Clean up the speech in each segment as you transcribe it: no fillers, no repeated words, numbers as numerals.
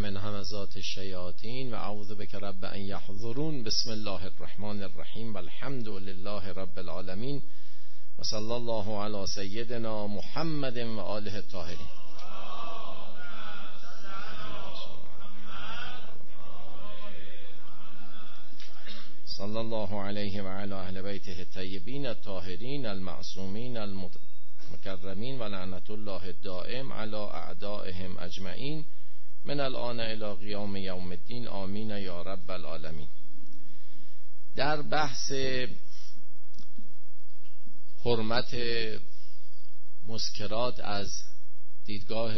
من همزات الشیاطین و اعوذ بک رب ان یحضرون. بسم الله الرحمن الرحیم و الحمد لله رب العالمین و صلی الله علی سیدنا محمد و آله الطاهرین. صلی الله علیه و علی اهل بیته الطیبین الطاهرین المعصومین المکرمین و لعنت الله الدائم علی اعدائهم اجمعین من الان الی قیام یوم الدین. آمین یا رب العالمین. در بحث حرمت مسکرات از دیدگاه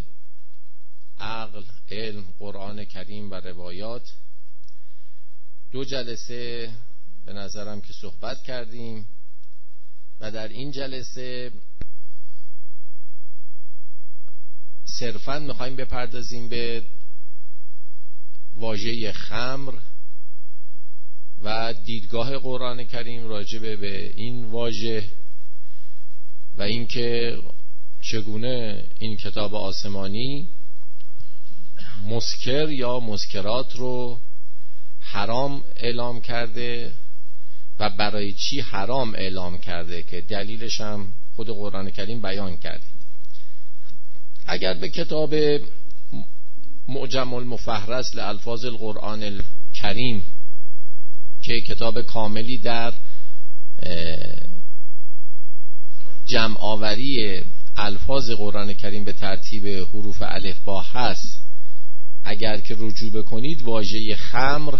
عقل، علم، قرآن کریم و روایات 2 جلسه به نظرم که صحبت کردیم و در این جلسه صرفاً میخوایم بپردازیم به واژه خمر و دیدگاه قرآن کریم راجع به این واژه و اینکه چگونه این کتاب آسمانی مسکر یا مسکرات رو حرام اعلام کرده و برای چی حرام اعلام کرده که دلیلش هم خود قرآن کریم بیان کرده. اگر به کتاب معجم المفهرس لالفاظ القرآن الکریم که کتاب کاملی در جمع آوری الفاظ قرآن کریم به ترتیب حروف الف با هست، اگر که رجوع بکنید واژه خمر،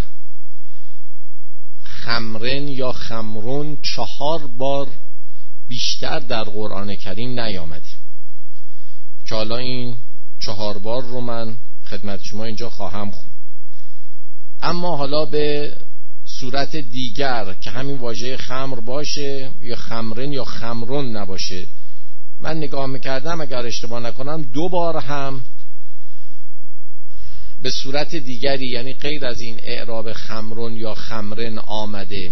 خمرن یا خمرون 4 بار بیشتر در قرآن کریم نیامده که حالا این 4 بار رو من خدمت شما اینجا خواهم خوند. اما حالا به صورت دیگر که همین واژه خمر باشه یا خمرن یا خمرون نباشه، من نگاه میکردم اگر اشتباه نکنم 2 بار هم به صورت دیگری یعنی غیر از این اعراب خمرون یا خمرن آمده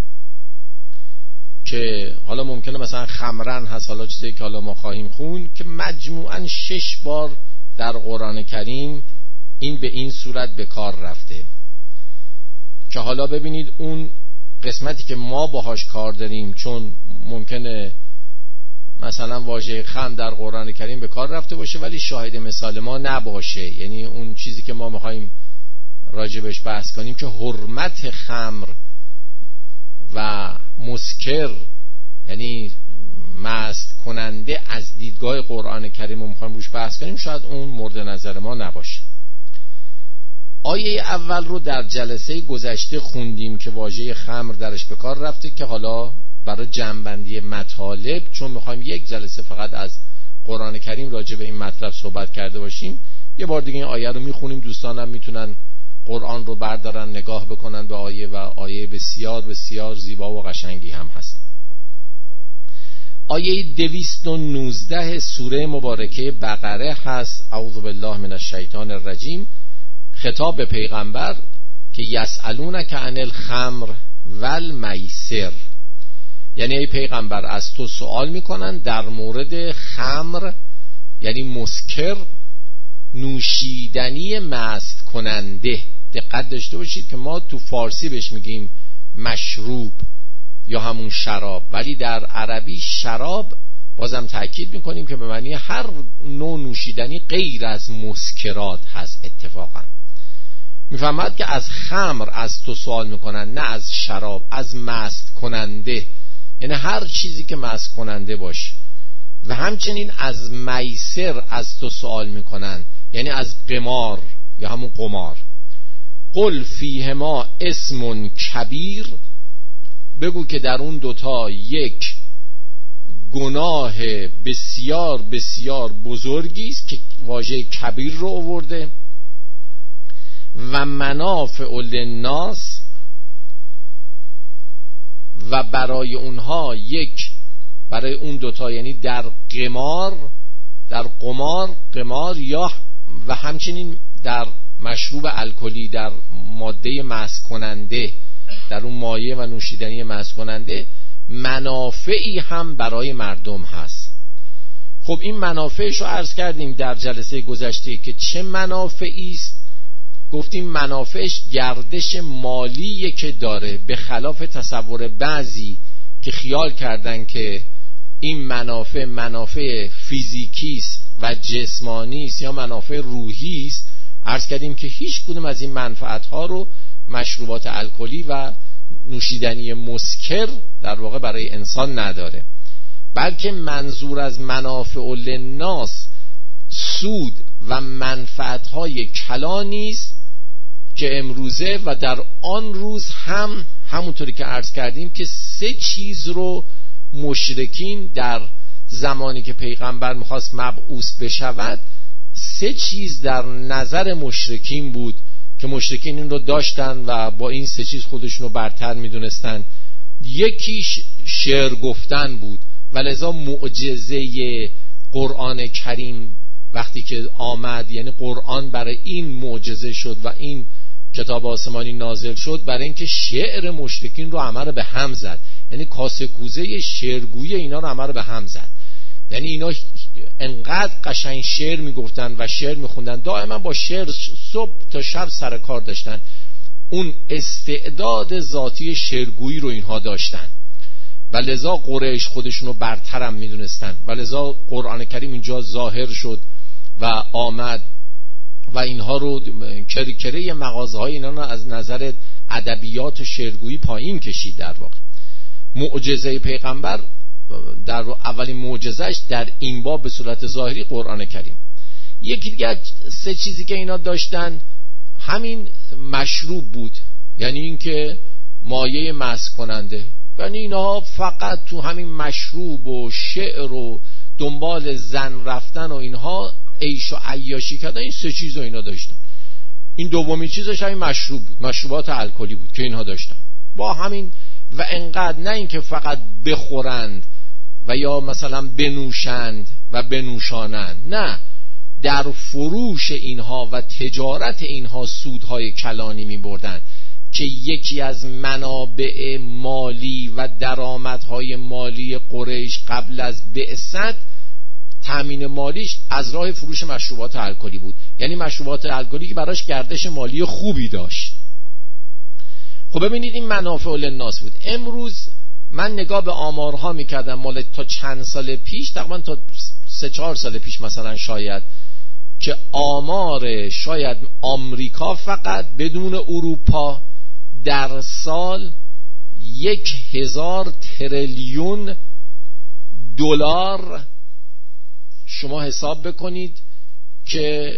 که حالا ممکنه مثلا خمرن هست، حالا چیزی که حالا ما خواهیم خون، که مجموعاً 6 بار در قرآن کریم این به این صورت به کار رفته که حالا ببینید اون قسمتی که ما باهاش کار داریم، چون ممکنه مثلا واژه خمر در قرآن کریم به کار رفته باشه ولی شاهد مثال ما نباشه، یعنی اون چیزی که ما میخوایم راجبش بحث کنیم که حرمت خمر و مسکر یعنی مست کننده از دیدگاه قرآن کریم رو میخوایم روش بحث کنیم، شاید اون مورد نظر ما نباشه. آیه اول رو در جلسه گذشته خوندیم که واژه خمر درش به کار رفته که حالا برای جمع‌بندی مطالب، چون میخوایم یک جلسه فقط از قرآن کریم راجع به این مطلب صحبت کرده باشیم، یه بار دیگه این آیه رو میخونیم. دوستانم میتونن قرآن رو بردارن نگاه بکنن به آیه و آیه بسیار بسیار زیبا و قشنگی هم هست. آیه 219 سوره مبارکه بقره هست. اعوذ بالله من الشیطان الرجیم. خطاب به پیغمبر که یسألونک عن الخمر والمیسر، یعنی ای پیغمبر از تو سوال میکنن در مورد خمر یعنی مسکر، نوشیدنی مست کننده. دقت داشته باشید که ما تو فارسی بهش میگیم مشروب یا همون شراب، ولی در عربی شراب بازم تأکید میکنیم که به معنی هر نوع نوشیدنی غیر از مسکرات هست. اتفاقا میفهمد که از خمر از تو سوال میکنن، نه از شراب، از مست کننده، یعنی هر چیزی که مست کننده باشه. و همچنین از میسر از تو سوال میکنن، یعنی از قمار یا همون قمار. قل فیهما اسم کبیر، بگو که در اون دوتا یک گناه بسیار بسیار بزرگی است که واژه کبیر رو آورده، و منافع للناس، و برای اونها یک، برای اون دوتا یعنی در قمار یا و همچنین در مشروب الکلی، در ماده مست کننده، در اون مایه و نوشیدنی مست کننده منافعی هم برای مردم هست. خب این منافعش رو عرض کردیم در جلسه گذشته که چه منافعی است گفتیم منافعش گردش مالیه که داره، به خلاف تصور بعضی که خیال کردن که این منافع فیزیکیست و جسمانیست یا منافع روحیست. عرض کردیم که هیچ کدوم از این منفعت‌ها رو مشروبات الکلی و نوشیدنی مسکر در واقع برای انسان نداره، بلکه منظور از منافع للناس سود و منفعت‌های کلانی است که امروزه و در آن روز هم همونطوری که عرض کردیم که 3 چیز رو مشرکین در زمانی که پیغمبر میخواست مبعوث بشود 3 چیز در نظر مشرکین بود که مشرکین این رو داشتن و با این 3 چیز خودشون رو برتر میدونستن. یکیش شعر گفتن بود و لذا معجزه قرآن کریم وقتی که آمد، یعنی قرآن برای این معجزه شد و این کتاب آسمانی نازل شد برای اینکه شعر مشرکین رو همه رو به هم زد، یعنی کاسه کوزه شعرگویی اینا رو همه رو به هم زد. یعنی اینا انقدر قشنگ شعر میگفتن و شعر میخوندن، دائما با شعر صبح تا شب سر کار داشتن، اون استعداد ذاتی شعرگویی رو اینها داشتن و لذا قریش خودشونو برترم میدونستن و لذا قرآن کریم اینجا ظاهر شد و آمد و اینها رو کرکره مغازه های اینا رو از نظر ادبیات و شعرگویی پایین کشید. در واقع معجزه پیغمبر در اولین معجزهش در این باب به صورت ظاهری قرآن کریم. یکی دیگه 3 چیزی که اینا داشتن همین مشروب بود، یعنی اینکه مایه مست کننده، یعنی اینها فقط تو همین مشروب و شعر و دنبال زن رفتن و اینها عیش و عیاشی کردن. این 3 چیز رو اینا داشتن. این دومی چیزش همین مشروب بود، مشروبات الکلی بود که اینها داشتن با همین. و انقدر نه اینکه فقط بخورند و یا مثلا بنوشند و بنوشانند، نه، در فروش اینها و تجارت اینها سودهای کلانی می بردن که یکی از منابع مالی و درآمدهای مالی قریش قبل از بعثت تامین مالیش از راه فروش مشروبات الکلی بود، یعنی مشروبات الکلی که براش گردش مالی خوبی داشت. خب ببینید این منافع للناس بود. امروز من نگاه به آمارها میکردم مال تا چند سال پیش، تقریبا تا 3-4 سال پیش مثلا، شاید که آمار شاید آمریکا فقط بدون اروپا در سال 1000 تریلیون دلار، شما حساب بکنید که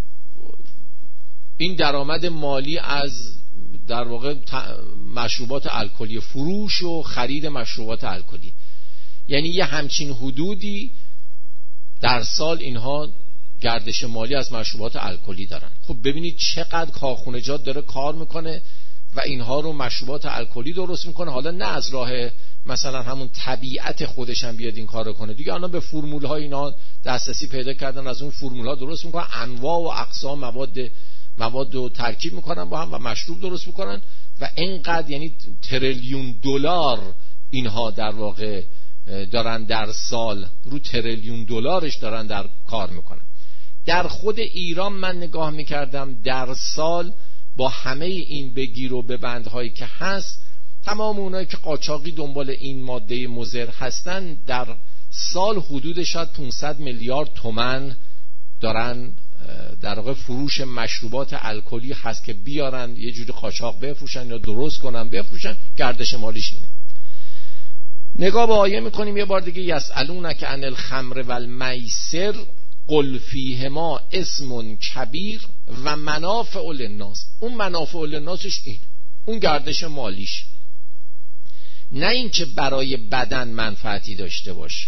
این درآمد مالی از در واقع مشروبات الکلی، فروش و خرید مشروبات الکلی، یعنی یه همچین حدودی در سال اینها گردش مالی از مشروبات الکلی دارن. خب ببینید چقدر کارخونجات داره کار میکنه و اینها رو مشروبات الکلی درست میکنه. حالا نه از راه مثلا همون طبیعت خودش هم بیاد این کار رو کنه دیگه، الان به فرمول های اینا دسترسی پیدا کردن، از اون فرمول ها درست میکنن، انواع و اقسام مواد رو ترکیب میکنن با هم و مشروب درست میکنن و اینقدر، یعنی تریلیون دلار اینها در واقع دارن در سال، رو تریلیون دلارش دارن در کار میکنن. در خود ایران من نگاه میکردم در سال با همه این بگیر و ببندهایی که هست، تمام اونایی که قاچاقی دنبال این ماده مضر هستن در سال حدود شاید 500 میلیارد تومان دارن در واقع فروش مشروبات الکلی هست که بیارن یه جوری قاچاق بفروشن یا درست کنن بفروشن، گردش مالیش اینه. نگاه به آیه میکنیم یه بار دیگه، یسألونک عن الخمر والمیسر قل فیهما اسم کبیر و منافع للناس. اون منافع للناسش این، اون گردش مالیش، نه اینکه برای بدن منفعتی داشته باشه.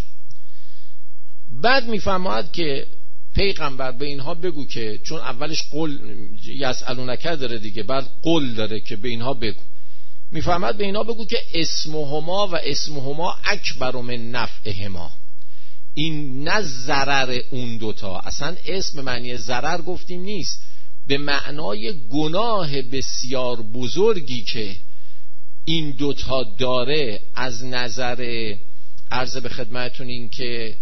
بعد میفرماید که پیغمبر به اینها بگو که، چون اولش قل یسألونک داره دیگه، بعد قل داره که به اینها بگو، میفرماید به اینها بگو که اسمهما و اسمهما اکبر من نفعهما. این نه ضرر اون دوتا، اصلا اسم معنی ضرر گفتیم نیست، به معنای گناه بسیار بزرگی که این دوتا داره از نظر عرض به خدمتون این که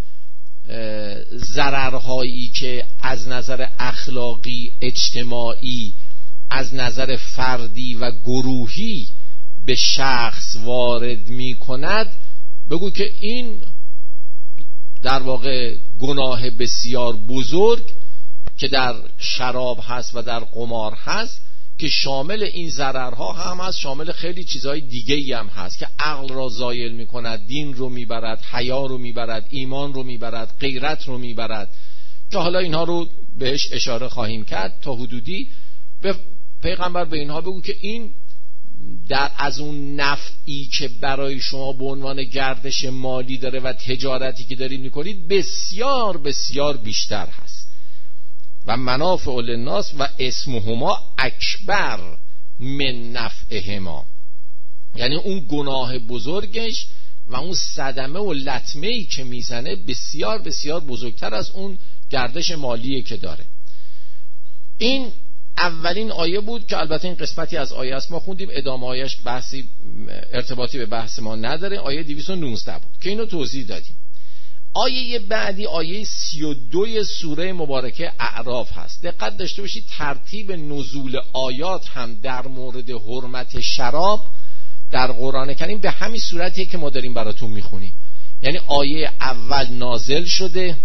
ضررهایی که از نظر اخلاقی اجتماعی از نظر فردی و گروهی به شخص وارد می کند، بگو که این در واقع گناه بسیار بزرگ که در شراب هست و در قمار هست، که شامل این ضررها هم هست، شامل خیلی چیزهای دیگه‌ای هم هست که عقل را زایل می کند، دین رو می برد، حیا رو می برد، ایمان رو می برد، غیرت رو می برد، که حالا اینها رو بهش اشاره خواهیم کرد تا حدودی. به پیغمبر به اینها بگو که این در از اون نفعی که برای شما به عنوان گردش مالی داره و تجارتی که دارید میکنید بسیار بسیار بیشتر هست. و منافع للناس و اسمهما اکبر من نفعهما، یعنی اون گناه بزرگش و اون صدمه و لطمه‌ای که میزنه بسیار بسیار بزرگتر از اون گردش مالیه که داره. این اولین آیه بود که البته این قسمتی از آیه است ما خوندیم، ادامه آیهش بحثی ارتباطی به بحث ما نداره. آیه 219 بود که اینو توضیح دادیم. آیه بعدی آیه 32 سوره مبارکه اعراف هست. دقت داشته باشید ترتیب نزول آیات هم در مورد حرمت شراب در قرآن کریم به همین صورتیه که ما داریم براتون میخونیم. یعنی آیه اول نازل شده،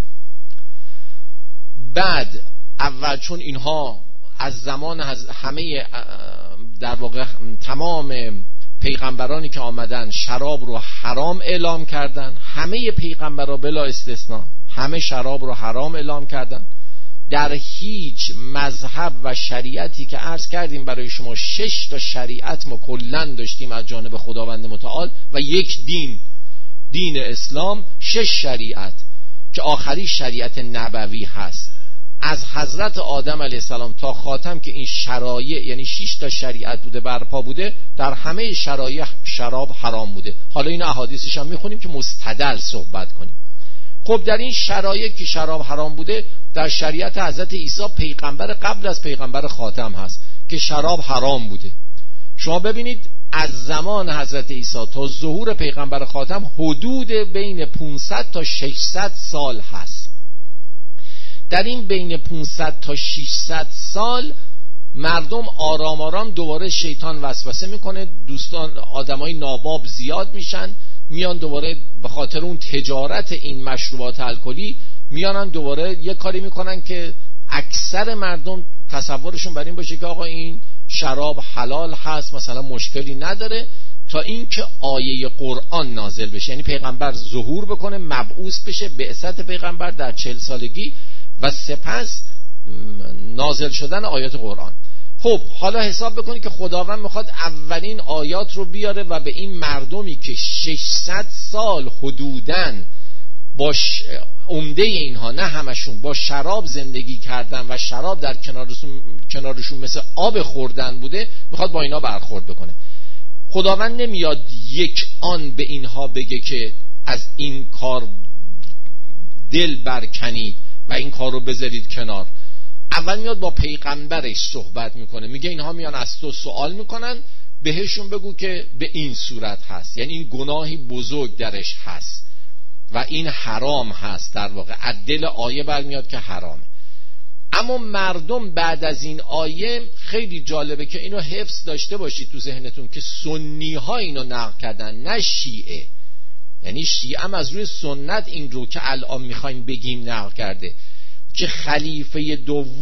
بعد اول چون اینها از زمان همه در واقع تمام پیغمبرانی که آمدن شراب رو حرام اعلام کردن، همه پیغمبرها بلا استثناء همه شراب رو حرام اعلام کردن. در هیچ مذهب و شریعتی که عرض کردیم برای شما 6 تا شریعت ما کلن داشتیم از جانب خداوند متعال و یک دین اسلام 6 شریعت که آخری شریعت نبوی هست. از حضرت آدم علیه السلام تا خاتم که این شرایع یعنی 6 تا شریعت بوده برپا بوده، در همه شرایع شراب حرام بوده. حالا این احادیثش هم میخونیم که مستدل صحبت کنیم. خب در این شرایع که شراب حرام بوده، در شریعت حضرت عیسی پیغمبر قبل از پیغمبر خاتم هست که شراب حرام بوده. شما ببینید از زمان حضرت عیسی تا ظهور پیغمبر خاتم حدود بین 500 تا 600 سال هست. در این بین 500 تا 600 سال مردم آرام آرام دوباره شیطان وسوسه میکنه، دوستان آدمای ناباب زیاد میشن، میان دوباره به خاطر اون تجارت این مشروبات الکلی میانن دوباره یه کاری میکنن که اکثر مردم تصورشون بر این باشه که آقا این شراب حلال هست، مثلا مشکلی نداره، تا اینکه آیه قرآن نازل بشه، یعنی پیغمبر ظهور بکنه، مبعوث بشه، بعثت پیغمبر در 40 سالگی و سپس نازل شدن آیات قرآن. خب حالا حساب بکنید که خداوند میخواد اولین آیات رو بیاره و به این مردمی که 600 سال حدوداً با عمده اینها نه همشون با شراب زندگی کردن و شراب در کنارشون مثل آب خوردن بوده، میخواد با اینا برخورد بکنه. خداوند نمیاد یک آن به اینها بگه که از این کار دل برکنید و این کار رو بذارید کنار. اول میاد با پیغمبرش صحبت میکنه، میگه اینها میان از تو سوال میکنن، بهشون بگو که به این صورت هست، یعنی این گناهی بزرگ درش هست و این حرام هست. در واقع عدل آیه برمیاد که حرامه. اما مردم بعد از این آیه خیلی جالبه که اینو حفظ داشته باشید تو ذهنتون که سنی ها اینو نقل کردن نه شیعه. یعنی شیعه هم از روی سنت این رو که الان میخوایم بگیم نقل کرده که خلیفه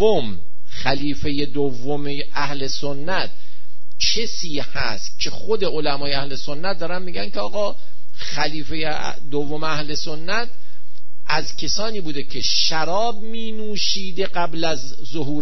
دوم اهل سنت کسی هست که خود علمای اهل سنت دارن میگن که آقا خلیفه دوم اهل سنت از کسانی بوده که شراب می نوشیده قبل از ظهور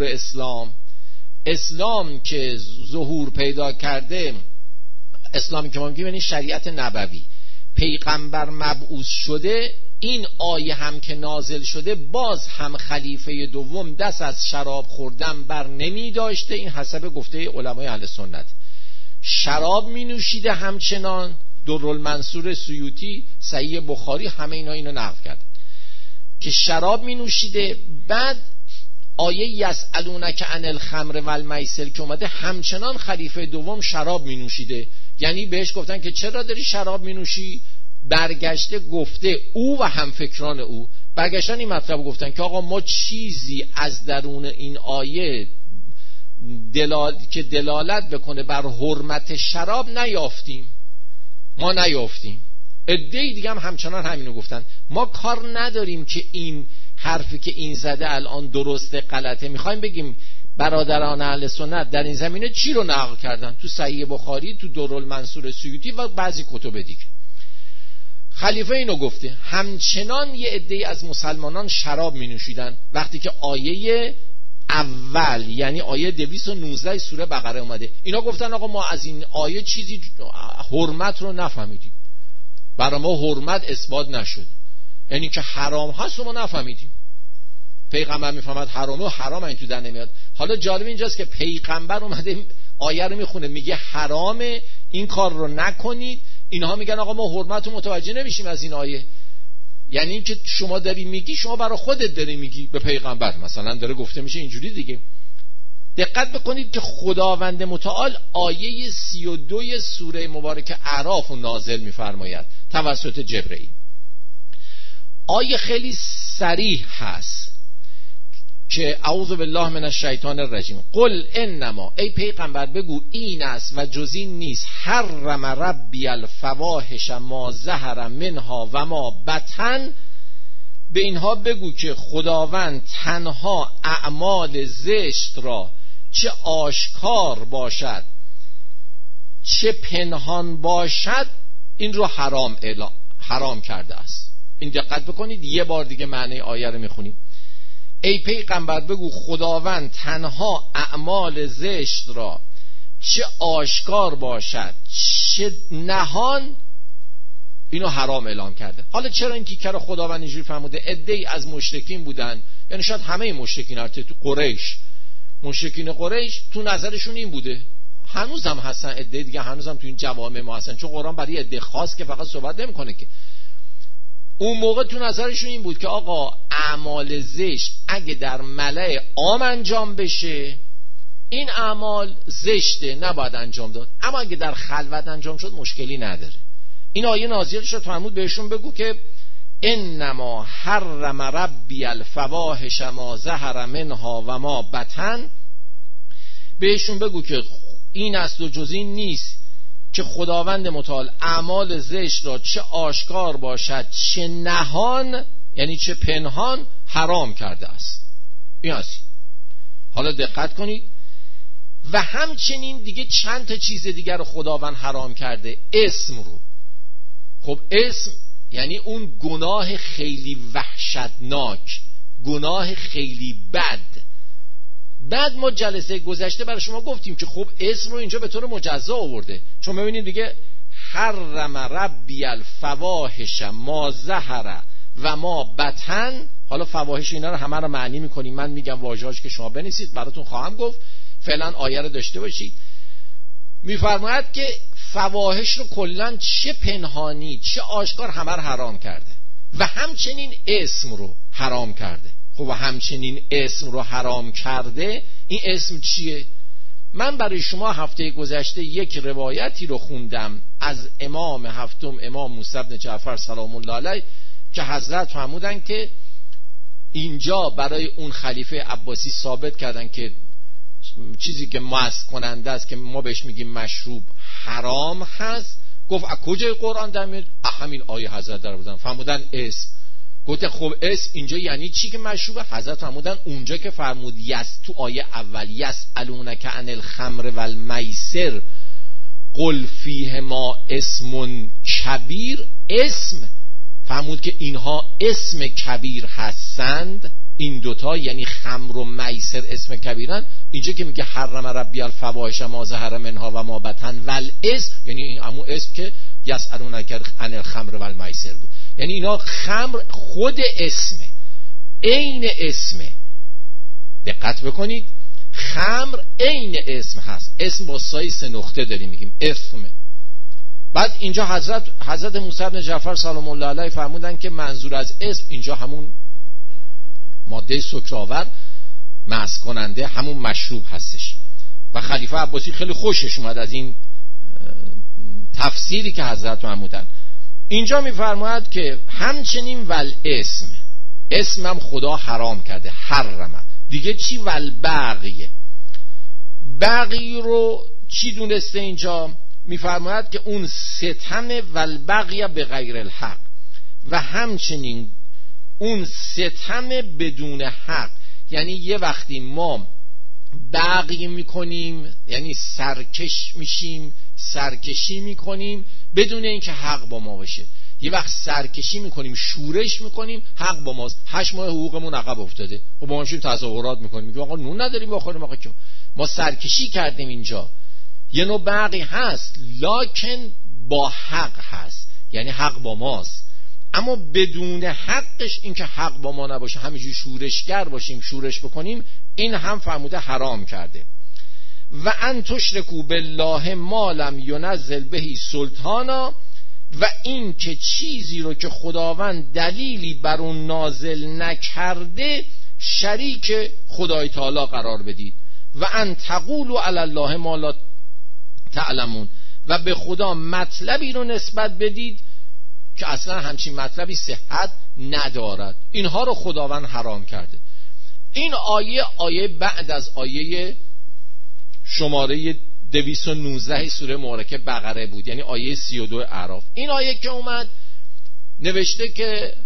اسلام که ظهور پیدا کرده، اسلامی که ما میگیم یعنی شریعت نبوی، پیغمبر مبعوث شده، این آیه هم که نازل شده باز هم خلیفه دوم دست از شراب خوردن بر نمی داشته. این حسب گفته علمای اهل سنت. شراب می نوشیده همچنان، درالمنصور سیوطی، صحیح بخاری، همه اینا اینو نقل کرد که شراب می نوشیده. بعد آیه یسألونک عن الخمر والمیسر که اومده، همچنان خلیفه دوم شراب می نوشیده. یعنی بهش گفتن که چرا داری شراب می نوشی؟ برگشته گفته او و همفکران او برگشتن این مطلب گفتن که آقا ما چیزی از درون این آیه که دلالت بکنه بر حرمت شراب نیافتیم. ما نیافتیم. عده‌ای دیگه هم همچنان همینو گفتن. ما کار نداریم که این حرفی که این زده الان درسته غلطه. میخوایم بگیم برادران اهل سنت در این زمینه چی رو نقل کردن؟ تو صحیح بخاری، تو درالمنصور سیوطی و بعضی کتب دیگه. خلیفه اینو گفته. همچنان یه عده‌ای از مسلمانان شراب می نوشیدن وقتی که آیه اول یعنی آیه 219 سوره بقره اومده. اینا گفتن آقا ما از این آیه چیزی حرمت رو نفهمیدیم، برای ما حرمت اثبات نشد، یعنی که حرام هست و ما نفهمیدیم. پیغمبر میفهمد حرامه و حرام این تو در نمیاد. حالا جالب اینجاست که پیغمبر اومده آیه رو میخونه میگه حرامه، این کار رو نکنید. اینها میگن آقا ما حرمت رو متوجه نمیشیم از این آیه. یعنی این که شما داری میگی، شما برای خودت داری میگی، به پیغمبر مثلا داره گفته میشه اینجوری دیگه. دقت بکنید که خداوند متعال آیه 32 سوره مبارکه اعراف رو نازل میفرماید توسط جبرئیل. آیه خیلی صریح هست که اعوذ بالله من الشیطان الرجیم. قل انما، ای پیغمبر بگو این است و جز این نیست، حرم ربی الفواحش ما ظهر منها و ما بطن. به اینها بگو که خداوند تنها اعمال زشت را چه آشکار باشد چه پنهان باشد این رو حرام کرده است. این دقت بکنید، یه بار دیگه معنی آیه رو میخونیم. ای پیغمبر بگو خداوند تنها اعمال زشت را چه آشکار باشد چه نهان اینو حرام اعلام کرده. حالا چرا این تیکه رو خداوند اینجوری فرموده؟ عده‌ای از مشرکین بودن، یعنی شاید همه مشرکین تو قریش، مشرکین قریش تو نظرشون این بوده، هنوز هم هستن عده دیگه، هنوز هم تو این جوامع ما هستن، چون قرآن برای عده خاص که فقط صحبت نمیکنه که. اون موقع تو نظرشون این بود که آقا اعمال زشت اگه در ملأ عام انجام بشه این اعمال زشته، نباید انجام داد، اما اگه در خلوت انجام شد مشکلی نداره. این آیه نازل شد فرمود بهشون بگو که انما حرم ربی الفواحش ما ظهر منها و ما بطن. بهشون بگو که این است و جز این نیست که خداوند متعال اعمال زشت را چه آشکار باشد چه نهان، یعنی چه پنهان، حرام کرده است. این است. حالا دقت کنید. و همچنین دیگه چند تا چیز دیگر رو خداوند حرام کرده. اسم رو. خب اسم یعنی اون گناه خیلی وحشتناک، گناه خیلی بد. بعد ما جلسه گذشته برای شما گفتیم که خب اسم رو اینجا به طور مجزا آورده، چون ببینید دیگه حرم ربی الفواحش ما ظهر و ما بطن. حالا فواحش اینا رو همه رو معنی میکنیم، من میگم واژه‌اش که شما بنویسید براتون خواهم گفت، فعلا آیه رو داشته باشید. میفرماید که فواحش رو کلن چه پنهانی چه آشکار همه رو حرام کرده و همچنین اسم رو حرام کرده. خب همچنین اسم رو حرام کرده، این اسم چیه؟ من برای شما هفته گذشته یک روایتی رو خوندم از امام هفتم، امام موسی بن جعفر سلام الله علیه، که حضرت فرمودن که اینجا برای اون خلیفه عباسی ثابت کردن که چیزی که مست کننده است که ما بهش میگیم مشروب حرام هست. گفت از کجای قرآن در میاد؟ همین آیه حضرت در بودن فرمودن اسم. گفت خب اسم اینجا یعنی چی که مشروبه؟ حضرت فرمودن اونجا که فرمود تو آیه اول یسألونک عن الخمر والمیسر قل فیهما اسم کبیر، اسم فرمود که اینها اسم کبیر هستند، این دوتا یعنی خمر و میسر اسم کبیرن. اینجا که میگه حرم ربی الفواحش ما ظهر منها و ما بطن والاسم، یعنی همون اسم که یسألونک عن الخمر والمیسر بود، یعنی اینا خمر خود اسمه، عین اسمه. دقت بکنید، خمر عین اسم هست، اسم با سایه 3 نقطه داریم میگیم اسم. بعد اینجا حضرت موسی بن جعفر سلام الله علیه فرمودن که منظور از اسم اینجا همون ماده سکرآور مست کننده، همون مشروب هستش. و خلیفه عباسی خیلی خوشش اومد از این تفسیری که حضرت فرمودن. اینجا میفرماید که همچنین والاسم، اسم هم خدا حرام کرده، حرمه. دیگه چی؟ والبغی. بغی رو چی دونسته اینجا؟ میفرماید که اون ستم و البغی به غیر الحق، و همچنین اون ستم بدون حق، یعنی یه وقتی ما بغی میکنیم یعنی سرکش میشیم، سرکشی میکنیم بدون اینکه حق با ما باشه. یه وقت سرکشی میکنیم، شورش میکنیم، حق با ماست، 8 ماه حقوقمون عقب افتاده و با همشون تظاهرات میکنیم، میگیم آقا نون نداریم بخوریم، آقا که ما سرکشی کردیم. اینجا یه نوع بغی هست لکن با حق هست، یعنی حق با ماست، اما بدون حقش، این که حق با ما نباشه همینجوری شورشگر باشیم، شورش بکنیم، این هم فرموده حرام کرده. و ان تشرکوا بالله ما لم ینزل بهی سلطانا، و این که چیزی رو که خداوند دلیلی بر اون نازل نکرده شریک خدای تعالی قرار بدید. و ان تقولوا علی الله ما لا تعلمون، و به خدا مطلبی رو نسبت بدید که اصلا همچین مطلبی صحت ندارد. اینها رو خداوند حرام کرده. این آیه بعد از آیه شماره 219 سوره مبارکه بقره بود، یعنی آیه 32 اعراف. این آیه که اومد نوشته که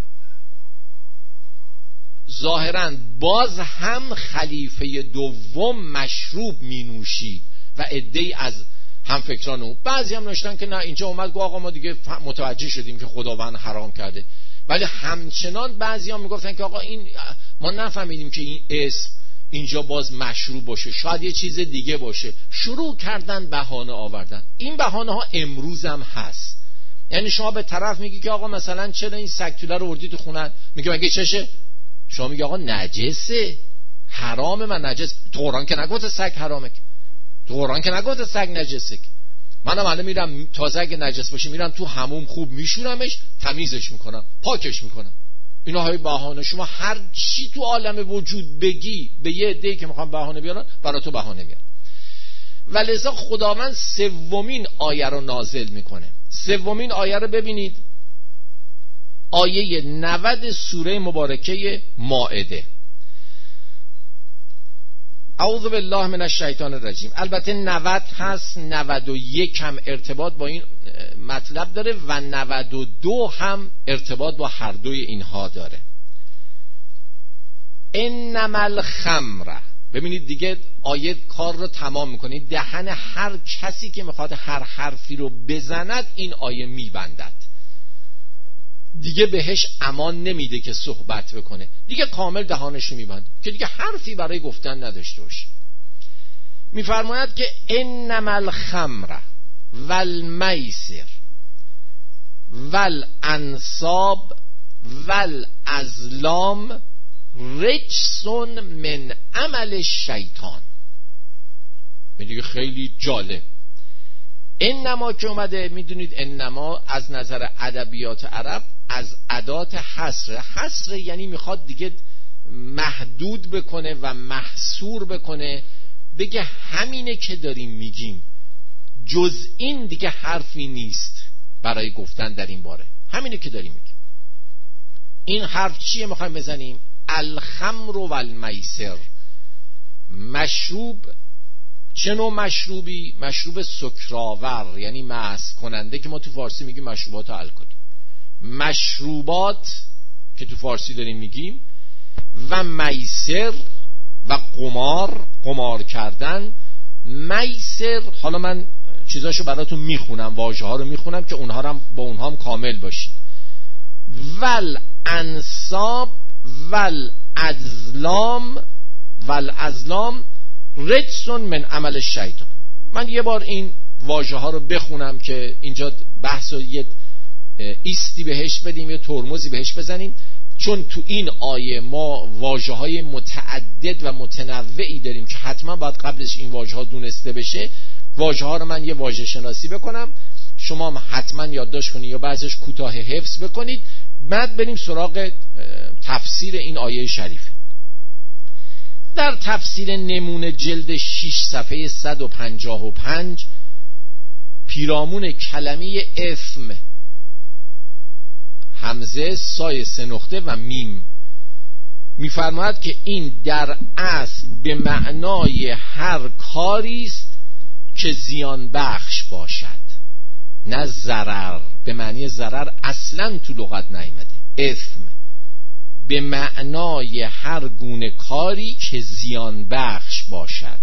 ظاهراً باز هم خلیفه دوم مشروب می نوشید و عده‌ای از هم فکران او، بعضی هم نوشتن که نه اینجا اومد گفت آقا ما دیگه متوجه شدیم که خداوند حرام کرده، ولی همچنان بعضی هم میگفتن که آقا این ما نفهمیدیم که این اسم اینجا باز مشروب باشه، شاید یه چیز دیگه باشه. شروع کردن بهانه آوردن. این بهانه ها امروز هم هست. یعنی شما به طرف میگی که آقا مثلا چرا این سگ توله رو وردی تو خونه، میگه مگه چشه؟ شما میگی آقا نجسه، حرامه، من نجس. تو قرآن که نگفته سگ حرامه، تو قرآن که نگفته سگ نجسه. منم الان میرم تازه اگه نجس باشه میرم تو حموم خوب میشورمش، تمیزش میکنم، پاکش میکنم. اینا های بهانه. شما هر چی تو عالم وجود بگی به یه عده‌ای که میخوان بهانه بیارن، برای تو بهانه میارن. ولذا خداوند سومین آیه رو نازل میکنه. سومین آیه رو ببینید، آیه 90 سوره مبارکه مائده. اعوذ بالله من الشیطان الرجیم. البته 90 هست، 91 هم ارتباط با این مطلب داره و 92 هم ارتباط با هر دوی اینها داره. انما الخمر. ببینید دیگه آیه کار رو تمام میکنه. دهن هر کسی که میخواد هر حرفی رو بزند این آیه میبندد، دیگه بهش امان نمیده که صحبت بکنه، دیگه کامل دهانشو میبند که دیگه حرفی برای گفتن نداشته باشه. میفرماید که انما الخمر والمیسر والانصاب والازلام رجس من عمل الشیطان. دیگه خیلی جالب. انما که اومده، میدونید انما از نظر ادبیات عرب از ادات حصر. حصر یعنی میخواد دیگه محدود بکنه و محصور بکنه، بگه همینه که داریم میگیم، جز این دیگه حرفی نیست برای گفتن در این باره، همینه که داریم میگیم. این حرف چیه میخوایم بزنیم؟ الخمر و المیسر. مشروب. چه نوع مشروبی؟ مشروب سکرآور، یعنی مست کننده که ما تو فارسی میگیم مشروبات الکلی. مشروبات که تو فارسی داریم میگیم، و میسر و قمار کردن. میسر، حالا من چیزاشو براتون میخونم، واژه ها رو میخونم که اونها هم با اونها هم کامل باشید. والانصاب والازلام رجس من عمل الشیطان. من یه بار این واژه ها رو بخونم که اینجا بحث رو یه ایستی بهش بدیم، یه ترمزی بهش بزنیم، چون تو این آیه ما واژه های متعدد و متنوعی داریم که حتما باید قبلش این واژه ها دونسته بشه. واژه ها رو من یه واژه شناسی بکنم، شما هم حتما یادداشت کنید یا بعضیش کوتاه حفظ بکنید، بعد بریم سراغ تفسیر این آیه شریفه. در تفسیر نمونه جلد 6 صفحه 155 پیرامون کلمه اسم، همزه، سای، سه نقطه و میم، میفرماید که این در اصل به معنای هر کاری است که زیان بخش باشد، نه ضرر. به معنی ضرر اصلا تو لغت نیامده. اثم به معنای هر گونه کاری که زیان بخش باشد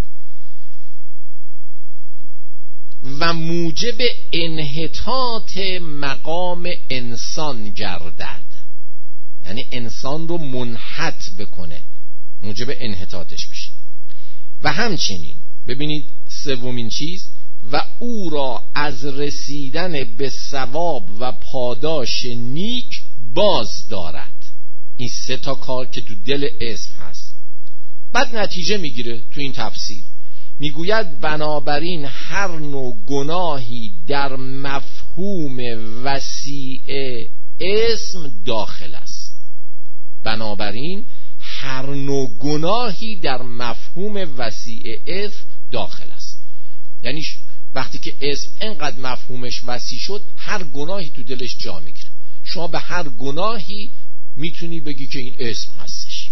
و موجب انحطاط مقام انسان گردد، یعنی انسان رو منحط بکنه، موجب انحطاطش بشه. و همچنین ببینید سومین چیز، و او را از رسیدن به ثواب و پاداش نیک باز دارد. این 3 کار که تو دل اسم هست. بعد نتیجه میگیره تو این تفسیر، میگوید بنابراین هر نوع گناهی در مفهوم وسیع اسم داخل است. بنابراین هر نوع گناهی در مفهوم وسیع اسم داخل است. یعنی وقتی که اسم انقدر مفهومش وسیع شد، هر گناهی تو دلش جا میگیره. شما به هر گناهی میتونی بگی که این اسم هستش.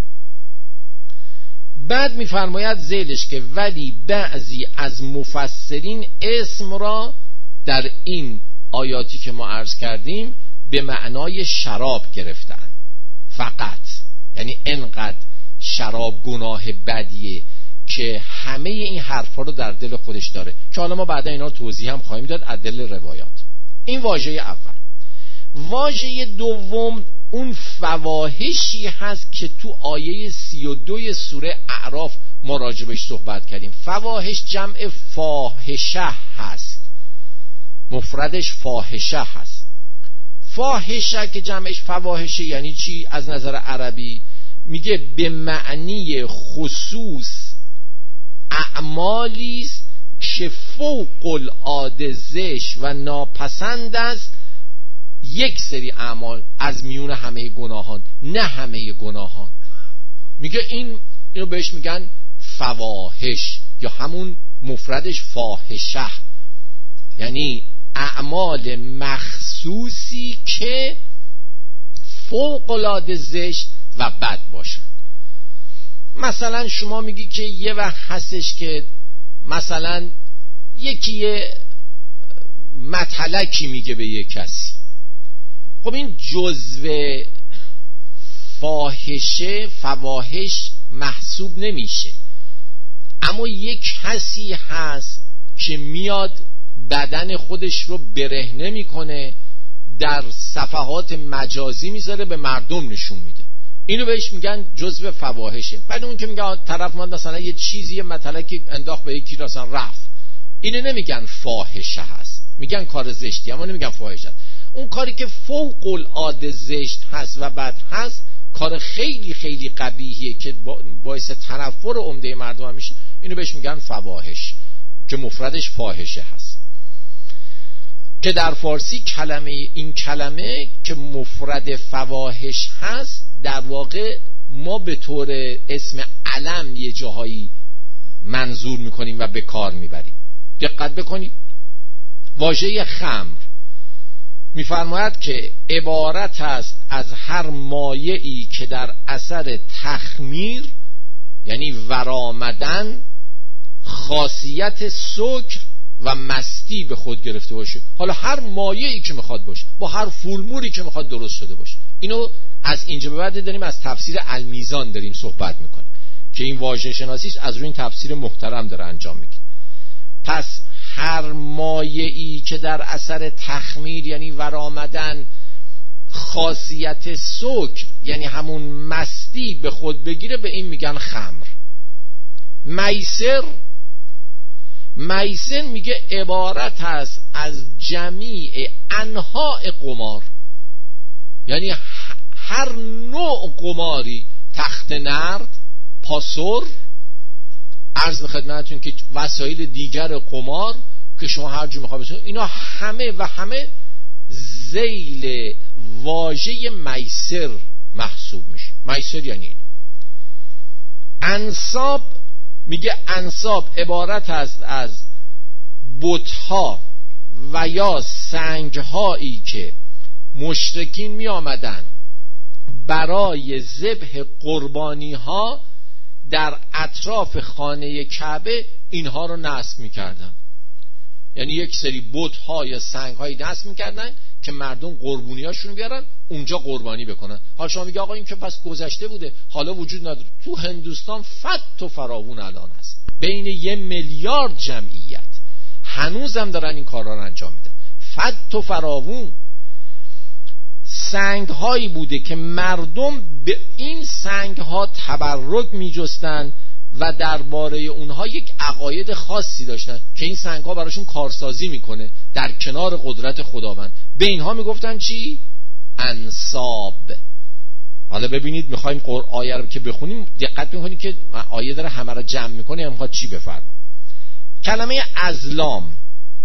بعد میفرماید ذیلش که ولی بعضی از مفسرین اسم را در این آیاتی که ما عرض کردیم به معنای شراب گرفتن فقط. یعنی انقدر شراب گناه بدیه که همه این حرفا رو در دل خودش داره که حالا ما بعدا اینا رو توضیح هم خواهیم داد از دل روایات. این واژه اول. واژه دوم اون فواحشی هست که تو آیه 32 سوره اعراف ما راجبش صحبت کردیم. فواحش جمع فاحشه هست، مفردش فاحشه هست. فاحشه که جمعش فواحشه یعنی چی؟ از نظر عربی میگه به معنی خصوص اعمالی است که فوق العاده زشت و ناپسند است، یک سری اعمال از میون همه گناهان، نه همه گناهان. میگه اینو بهش میگن فواحش یا همون مفردش فاحشه، یعنی اعمال مخصوصی که فوق العاده زشت و بد باشن. مثلا شما میگی که یه وقت هستش که مثلا یکی مطلقی میگه به یک کسی، خب این جزو فواحش محسوب نمیشه. اما یک کسی هست که میاد بدن خودش رو برهنه میکنه، در صفحات مجازی میذاره، به مردم نشون میده، اینو بهش میگن جزو فواحشه. ولی اون که میگه طرف من مثلا یه چیزی مطلقی انداخت به یکی مثلا رفت، اینو نمیگن فاحشه هست، میگن کار زشتی، اما نمیگن فاحشه. اون کاری که فوق العاده زشت هست و بد هست، کار خیلی خیلی قبیحیه که باعث تنفر عمده مردم هم میشه، اینو بهش میگن فواحش که مفردش فاحشه هست. که در فارسی این کلمه که مفرد فواحش هست در واقع ما به طور اسم علم یه جاهایی منظور میکنیم و به کار میبریم. دقت بکنید، واژه خمر میفرماید که عبارت است از هر مایعی که در اثر تخمیر یعنی ورآمدن خاصیت سکر و مستی به خود گرفته باشه. حالا هر مایعی که میخواد باشه، با هر فولموری که میخواد درست شده باشه. اینو از اینجا به بعد داریم از تفسیر المیزان داریم صحبت میکنیم که این واژه شناسیش از روی این تفسیر محترم داره انجام میگه. پس هر مایعی که در اثر تخمیر یعنی ورآمدن خاصیت سکر یعنی همون مستی به خود بگیره، به این میگن خمر. میسر میگه عبارت است از جمیع انواع قمار، یعنی هر نوع قماری، تخت نرد، پاسور، عرض به خدمتتون که وسایل دیگر قمار که شما هر جو میخواید، اینا همه ذیل واژه میسر محسوب میشه. میسر یعنی این. انصاب میگه انصاب عبارت است از بتها و یا سنگهایی که مشرکین می آمدن برای ذبح قربانی ها در اطراف خانه کعبه اینها رو نصب میکردن. یعنی یک سری بت‌ها یا سنگ‌هایی نصب میکردن که مردم قربونیاشون بیارن اونجا قربانی بکنن. حالا شما میگه آقا این که پس گذشته بوده، حالا وجود نداره. تو هندوستان فت و فراوون الان هست، بین 1 میلیارد جمعیت هنوزم دارن این کارا رو انجام میدن. فت و فراوون سنگ‌هایی بوده که مردم به این سنگ‌ها تبرک می‌جستن و درباره اونها یک عقاید خاصی داشتن که این سنگ‌ها براشون کارسازی میکنه در کنار قدرت خداوند. به اینها میگفتن چی؟ انساب. حالا ببینید میخوایم آیه رو که بخونیم دقت میکنید که آیه داره همه رو جمع میکنه یا میخواد چی بفرما. کلمه ازلام،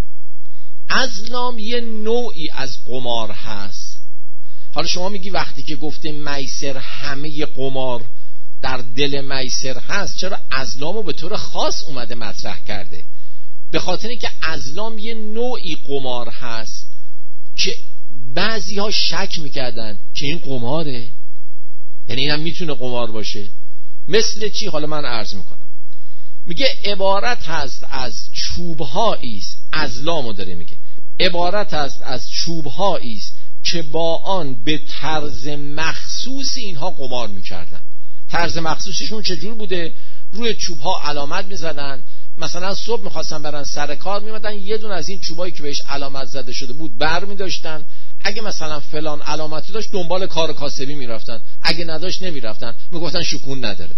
ازلام یه نوعی از قمار هست. حالا شما میگی وقتی که گفته میسر همه قمار در دل میسر هست، چرا ازلامو به طور خاص اومده مطرح کرده؟ به خاطر اینکه ازلام یه نوعی قمار هست که بعضی ها شک میکردن که این قماره، یعنی اینم میتونه قمار باشه. مثل چی؟ حالا من عرض میکنم. میگه عبارت هست از چوبهایی است، ازلامو داره میگه، عبارت هست از چوبهایی است که با آن به طرز مخصوص اینها قمار میکردن. طرز مخصوصشون چجور بوده؟ روی چوبها علامت میزدن. مثلا صبح میخواستن برن سر کار، میمدن یه دون از این چوبایی که بهش علامت زده شده بود بر میداشتن. اگه مثلا فلان علامتی داشت دنبال کار کاسبی میرفتن، اگه نداشت نمیرفتن، میگفتن شکون نداره.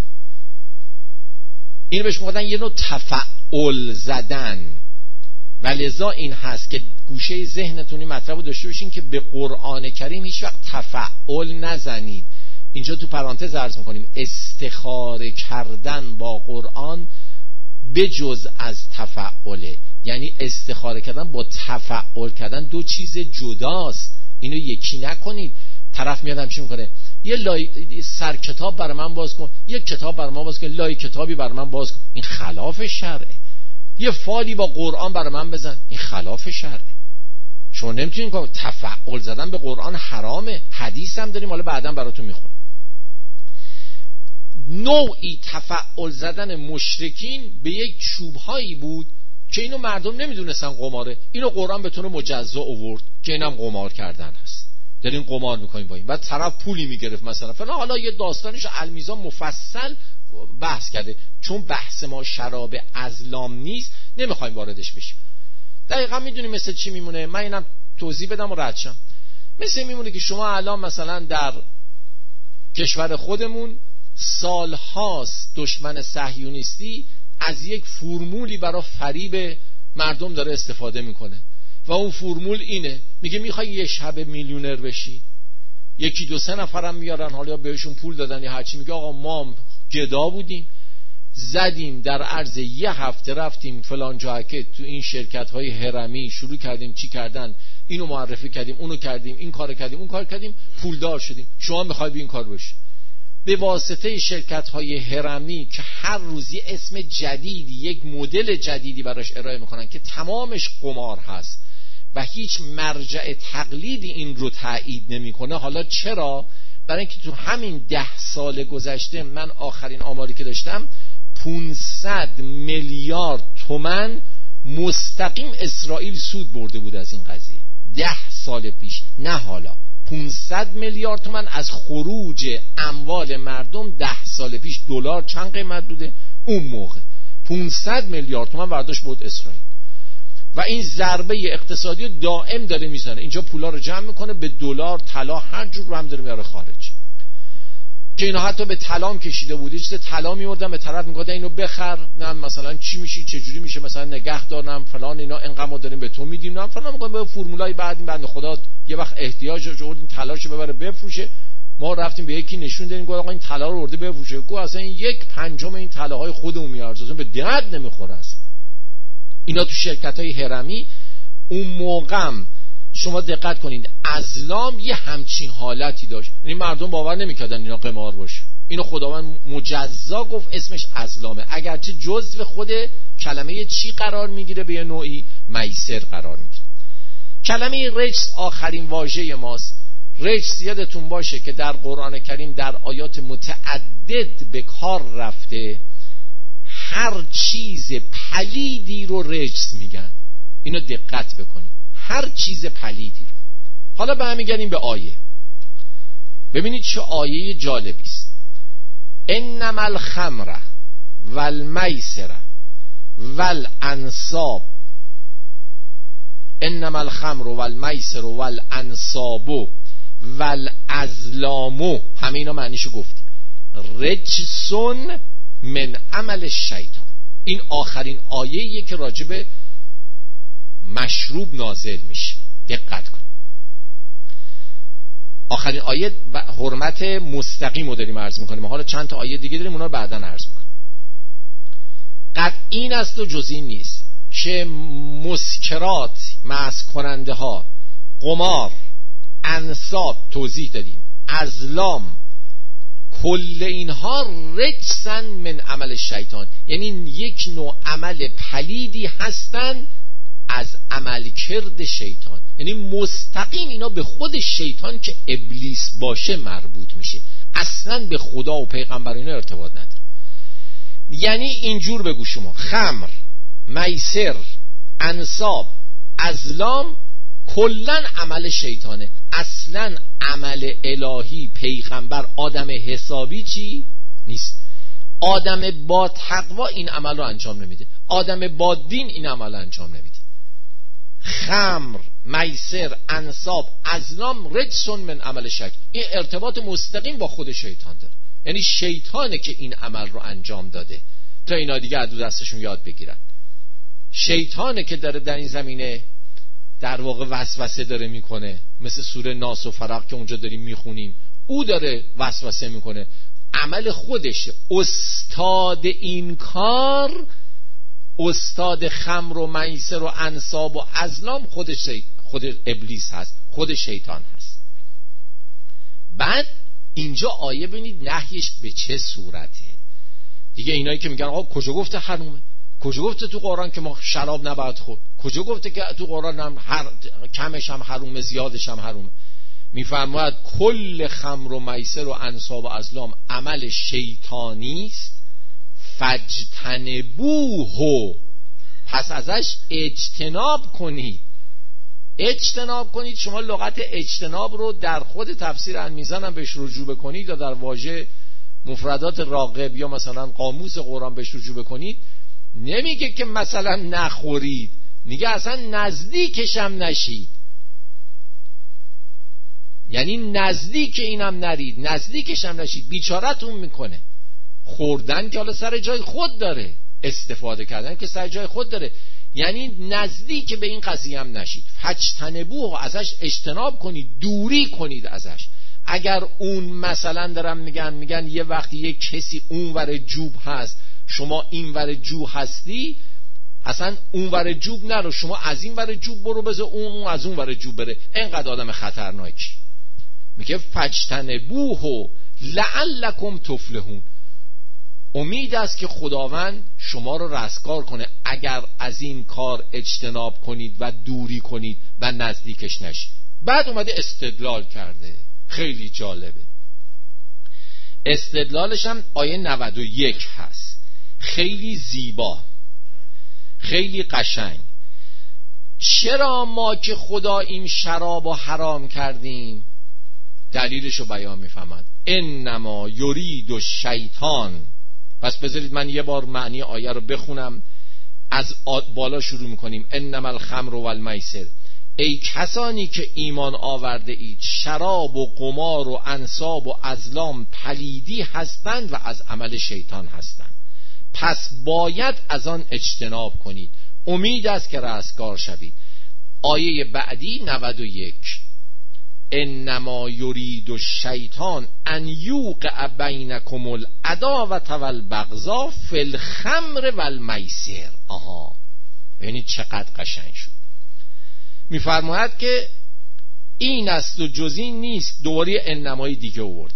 اینو بهش میگفتن یه نوع تفعول زدن. ولذا این هست که گوشه ذهنتونی مطلب رو داشته باشین که به قرآن کریم هیچ وقت تفعول نزنید. اینجا تو پرانتز عرض میکنیم استخاره کردن با قرآن بجز از تفعله، یعنی استخاره کردن با تفعول کردن دو چیز جداست. اینو یکی نکنید. طرف میادم چی میکنه؟ یه سر کتاب برای من باز کن، یک کتاب برای من باز کن، لای کتابی برای من باز کن. این خلاف شرعه. یه فالی با قرآن برای من بزن، این خلاف شرعه. شما نمیتونید کنید. تفعول زدن به قرآن حرامه. حدیث هم داریم، حالا بعداً براتون میخونم. نوعی تفعول زدن مشرکین به یک چوبهایی بود که اینو مردم نمیدونستن قماره. اینو قرآن به طور مجزا آورد که اینم قمار کردن هست، دارین قمار میکنین با این. بعد طرف پولی میگرفت مثلا فلان. حالا یه داستانش المیزان مفصل بحث کرده. چون بحث ما شراب ازلام نیست نمیخوایم واردش بشیم. دقیقا میدونیم مثل چی میمونه. من اینم توضیح بدم و رد شم. مثل میمونه که شما الان مثلا در کشور خودمون سالهاست دشمن صهیونیستی از یک فرمولی برای فریب مردم داره استفاده میکنه و اون فرمول اینه، میگه میخوای یه شب میلیونر بشی، یکی دو سه نفرم میارن، حالا بهشون پول دادن یا هرچی، میگه آقا ما گدا بودیم زدیم در عرض یه هفته رفتیم فلان جا که تو این شرکت های هرمی شروع کردیم چی کردن، اینو معرفی کردیم، اونو کردیم، این کارو کردیم، اون کار کردیم، پولدار شدیم. شما میخوای این کار بشی. به واسطه شرکت های هرمی که هر روزی اسم جدیدی، یک مدل جدیدی براش ارائه میکنن که تمامش قمار هست و هیچ مرجع تقلیدی این رو تایید نمیکنه. حالا چرا؟ برای اینکه تو همین 10 سال گذشته، من آخرین آماری که داشتم 500 میلیارد تومان مستقیم اسرائیل سود برده بود از این قضیه. 10 سال پیش، نه حالا. 500 میلیارد تومان از خروج اموال مردم 10 سال پیش. دلار چند قیمت بوده اون موقع؟ 500 میلیارد تومان برداشت بود اسرائیل و این ضربه اقتصادی دائم داره میزنه. اینجا پولا رو جمع میکنه به دلار، طلا، هر جور رو هم داره میاره خارج. که اینا حتی به طلا کشیده بود. چیز طلا میوردن به طرف میگفتن اینو بخر، نه مثلا چی میشی، چه جوری میشه، مثلا نگه دارم فلان، اینا اینقدر ما داریم به تو میدیم، نه فلان. میگم به فرمولای بعد این بنده خدا یه وقت احتیاج داشت این طلاشو ببره بفروشه. ما رفتیم به یکی نشون دادیم گفت آقا این طلا رو آورده بفروشه. گفت اصلا این 1/5 این طلاهای خودمون میارزه، به درد نمیخوره است. اینا تو شرکت‌های هرمی اون موقع شما دقت کنید ازلام یه همچین حالتی داشت. یعنی مردم باور نمی‌کردن اینا قمار باشه. اینو خداوند مجزا گفت اسمش ازلامه، اگرچه جزو خود کلمه چی قرار میگیره؟ به نوعی میسر قرار میگیره. کلمه رجس آخرین واژه ماست. رجس یادتون باشه که در قرآن کریم در آیات متعدد به کار رفته، هر چیز پلیدی رو رجس میگن. اینو دقت بکنید، هر چیز پلیدی رو. حالا برمیگردیم به آیه، ببینید چه آیه جالبی است. انما الخمر والمیسر والانصاب، انما الخمر والمیسر والانصاب والازلام، همه اینا معنیشو گفتیم، رجسون من عمل الشیطان. این آخرین آیه‌ایه که راجب مشروب نازل میشه، دقت کن. آخرین آیه حرمت مستقیم رو داریم عرض میکنیم، حالا چند تا آیه دیگه داریم، اونا رو بعداً عرض میکنیم. قطع این است و جز این نیست که مسکرات، مست کننده ها، قمار، انصاب توضیح دادیم، ازلام، کل اینها رجسن من عمل شیطان، یعنی یک نوع عمل پلیدی هستن از عمل کرد شیطان، یعنی مستقیم اینا به خود شیطان که ابلیس باشه مربوط میشه، اصلا به خدا و پیغمبر اینا ارتباط نداره. یعنی اینجور بگو شما خمر، میسر، انصاب، ازلام کلن عمل شیطانه، اصلا عمل الهی پیغمبر آدم حسابی چی نیست. آدم با تقوا این عمل رو انجام نمیده، آدم با دین این عمل رو انجام نمیده. خمر، میسر، انصاب، ازلام رجسون من عمل شیطان، این ارتباط مستقیم با خود شیطان داره، یعنی شیطانه که این عمل رو انجام داده تا اینا دیگه از دستشون یاد بگیرن. شیطانه که داره در این زمینه در واقع وسوسه داره میکنه، مثل سوره ناس و فلق که اونجا داریم میخونیم، او داره وسوسه میکنه، عمل خودشه. استاد این کار، استاد خمر و میسر و انصاب و ازلام خود ابلیس هست، خود شیطان هست. بعد اینجا آیه ببینید نهیش به چه صورته دیگه. اینایی که میگن آقا کجا گفته حرومه، کجا گفته تو قرآن که ما شراب نباید خورد، کجا گفته که تو قرآن هم کمش هم حرومه زیادش هم حرومه. میفرماید کل خمر و میسر و انصاب و ازلام عمل شیطانی است، فاجتنبوه، پس ازش اجتناب کنید. اجتناب کنید، شما لغت اجتناب رو در خود تفسیر المیزان هم بهش رجوع بکنید یا در واژه مفردات راغب یا مثلا قاموس قرآن بهش رجوع بکنید، نمیگه که مثلا نخورید، میگه اصلا نزدیکش هم نشید، یعنی نزدیک اینم نرید، نزدیکش هم نشید. بیچارتون میکنه. خوردن که حالا سر جای خود داره، استفاده کردن که سر جای خود داره، یعنی نزدیک به این قضیه هم نشید. فاجتنبوه، ازش اجتناب کنید، دوری کنید ازش. اگر اون مثلا دارم میگن یه وقتی یه کسی اون ور جوب هست، شما این ور جوب هستی، اصلا اون ور جوب نرو، شما از این ور جوب برو، بذار اون از اون ور جوب بره، اینقدر آدم خطرناکی. میگه فاجتنبوه لعلکم تفلحون، امید است که خداوند شما رو رستگار کنه اگر از این کار اجتناب کنید و دوری کنید و نزدیکش نشید. بعد اومده استدلال کرده، خیلی جالبه. استدلالش هم آیه 91 هست، خیلی زیبا، خیلی قشنگ. چرا ما که خدا این شراب رو حرام کردیم؟ دلیلش رو بیان میفهمد. انما یرید الشیطان. پس بذارید من یه بار معنی آیه رو بخونم، از بالا شروع میکنیم. انما الخمر والمیسر، ای کسانی که ایمان آورده اید، شراب و قمار و انصاب و ازلام پلیدی هستند و از عمل شیطان هستند، پس باید از آن اجتناب کنید، امید است که رستگار شوید. آیه بعدی 91 انما یرید الشیطان ان یوقع بینکم العداوة والبغضاء فی الخمر والمیسر. آها، ببینید چقدر قشنگ شد. میفرماید که این است و جز این نیست، دوباره انمای دیگه آورده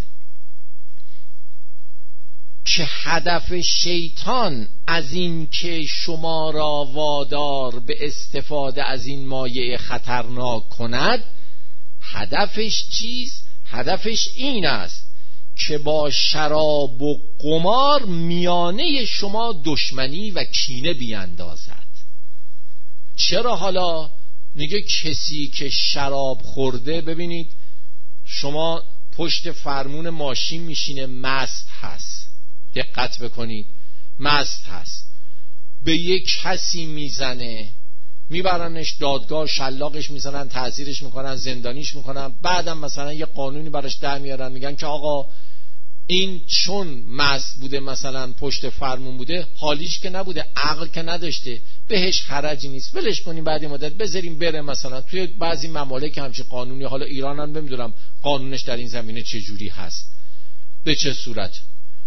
که هدف شیطان از این که شما را وادار به استفاده از این مایه خطرناک کند، هدفش چیست؟ هدفش این است که با شراب و قمار میانه شما دشمنی و کینه بیندازد. چرا حالا میگه کسی که شراب خورده، ببینید شما پشت فرمون ماشین میشینه، مست هست، دقت بکنید، مست هست، به یک کسی میزنه، میبرنش دادگاه، شلاقش میزنن، تعزیرش میکنن، زندانیش میکنن، بعدم مثلا یه قانونی براش در میارن، میگن که آقا این چون مست بوده، مثلا پشت فرمون بوده، حالیش که نبوده، عقل که نداشته، بهش خرجی نیست، ولش کنیم بعد مدت بذاریم بره. مثلا توی بعضی ممالک همچین قانونی، حالا ایران هم نمیدونم قانونش در این زمینه چه جوری هست، به چه صورت،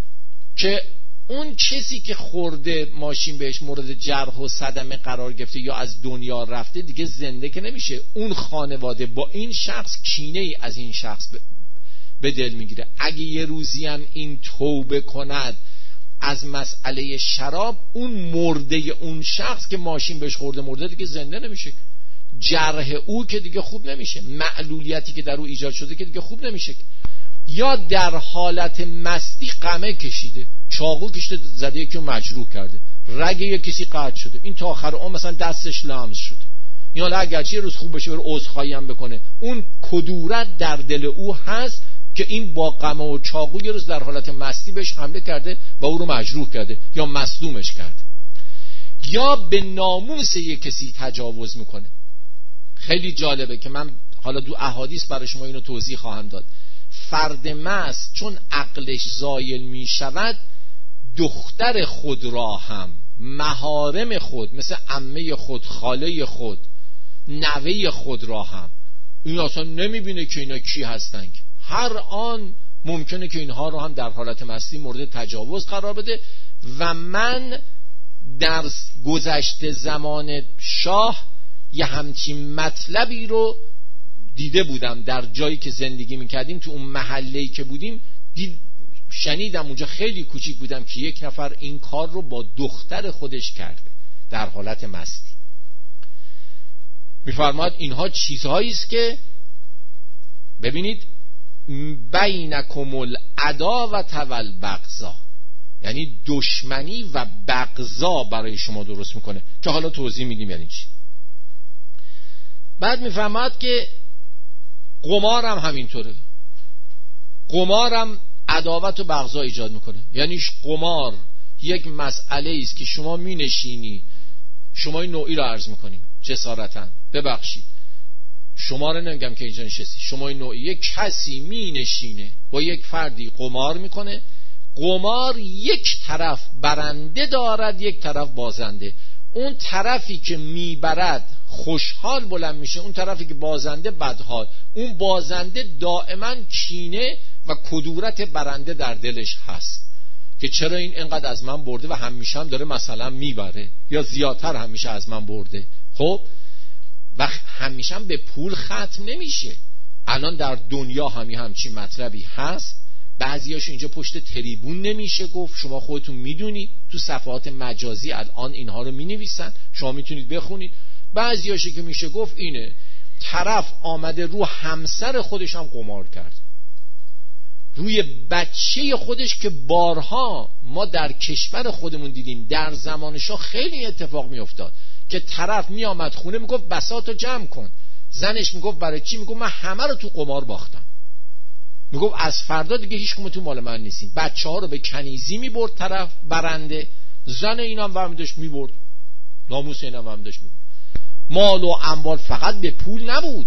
که اون کسی که خورده، ماشین بهش مورد جرح و صدمه قرار گرفته یا از دنیا رفته، دیگه زنده که نمیشه. اون خانواده با این شخص کینه ای از این شخص به دل میگیره. اگه یه روزی هم این توبه کند از مسئله شراب، اون مرده اون شخص که ماشین بهش خورده مرده دیگه زنده نمیشه، جرح او که دیگه خوب نمیشه، معلولیتی که در او ایجاد شده که دیگه خوب نمیشه. یا در حالت مستی قمه کشیده، چاقو کشیده، زده یکی رو مجروح کرده، رگ یک کسی قطع شده، این تا آخر عمر مثلا دستش لمس شده، یا حالا اگرچه یه روز خوب بشه بره عذرخواهی هم بکنه، اون کدورت در دل او هست که این با قمه و چاقو یه روز در حالت مستی بهش حمله کرده و او رو مجروح کرده یا مصدومش کرده. یا به ناموس یک کسی تجاوز میکنه. خیلی جالبه که من حالا دو احادیث برای شما اینو توضیح خواهم داد. فرد مست چون عقلش زایل می شود، دختر خود را هم، محارم خود مثل عمه خود، خاله خود، نوه خود را هم، این اصلا نمی بینه که اینا کی هستن، هر آن ممکنه که اینها رو هم در حالت مستی مورد تجاوز قرار بده. و من در گذشته زمان شاه یه همچین مطلبی رو دیده بودم در جایی که زندگی میکردیم، تو اون محله‌ای که بودیم شنیدم، اونجا خیلی کوچیک بودم، که یک نفر این کار رو با دختر خودش کرده در حالت مستی. میفرماد اینها چیزهایی است که ببینید بینکم العداوة والبغضا، یعنی دشمنی و بغضا برای شما درست میکنه، که حالا توضیح میدیم یعنی چی. بعد میفرماد که قمارم همینطوره، قمارم عداوت و بغضا ایجاد میکنه. یعنی قمار یک مسئله است که شما می نشینی، شما این نوعی رو عرض میکنیم جسارتا، ببخشید شما رو نمیگم که اینجا نشستی، شما این نوعی، یک کسی می نشینه با یک فردی قمار میکنه، قمار یک طرف برنده دارد، یک طرف بازنده. اون طرفی که میبرد خوشحال بلند میشه، اون طرفی که بازنده بدحال. اون بازنده دائما کینه و کدورت برنده در دلش هست که چرا این اینقدر از من برده و همیشه هم داره مثلا میبره، یا زیادتر همیشه از من برده. خب و همیشه هم به پول ختم نمیشه. الان در دنیا همچین مطلبی هست، بعضیاش اینجا پشت تریبون نمیشه گفت، شما خودتون میدونید، تو صفحات مجازی الان اینها رو مینویسن، شما میتونید بخونید. بعضیاش که میشه گفت اینه، طرف آمده رو همسر خودش هم قمار کرده، روی بچه خودش، که بارها ما در کشور خودمون دیدیم، در زمان شاه خیلی اتفاق میافتاد که طرف میامد خونه میگفت بساطو جمع کن، زنش میگفت برای چی؟ میگفت من همه رو تو قمار باختم، میگفت از فردا دیگه هیچ کدومتون مال من نیستین. بچه ها رو به کنیزی میبرد طرف برنده، زن اینم ورمیدش میبرد، ناموس اینم ورمیدش میبرد. مال و اموال فقط به پول نبود،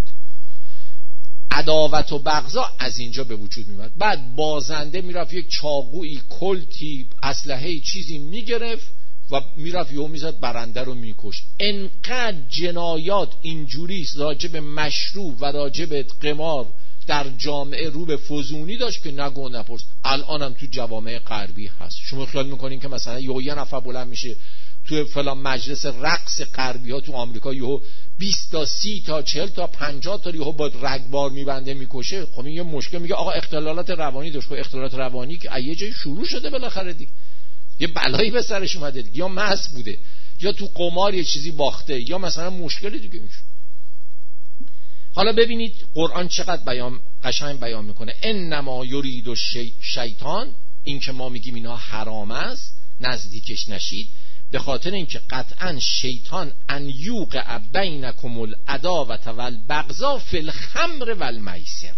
عداوت و بغضا از اینجا به وجود میاد. بعد بازنده میرفت یک چاقویی، کلتی، اسلحه چیزی میگرفت و میرفت یهو میزد برنده رو میکشت. انقدر جنایات اینجوری راجع به مشروع و راجع به قمار در جامعه رو به فزونی داشت که نگو نپرس. الانم تو جوامع غربی هست. شما خیال میکنین که مثلا یه نفر بلند میشه تو فلان مجلس رقص غربی ها تو آمریکا، یهو 20 تا 30 تا 40 تا 50 تا یهو با رگبار میبنده میکشه؟ خب این یه مشکل. میگه آقا اختلالات روانی داشت. خب اختلالات روانی که از یه جایی شروع شده بالاخره دیگه، یه بلایی به سرش اومده دیگه، یا مست بوده، یا تو قمار یه چیزی باخته، یا مثلا مشکل دیگه میشه. حالا ببینید قرآن چقدر قشنگ بیان میکنه. انما یرید الشیطان، این که ما میگیم اینا حرام است نزدیکش نشید، به خاطر اینکه قطعا شیطان ان یوقع بینکم العداوة والبغضاء فی الخمر والمیسر،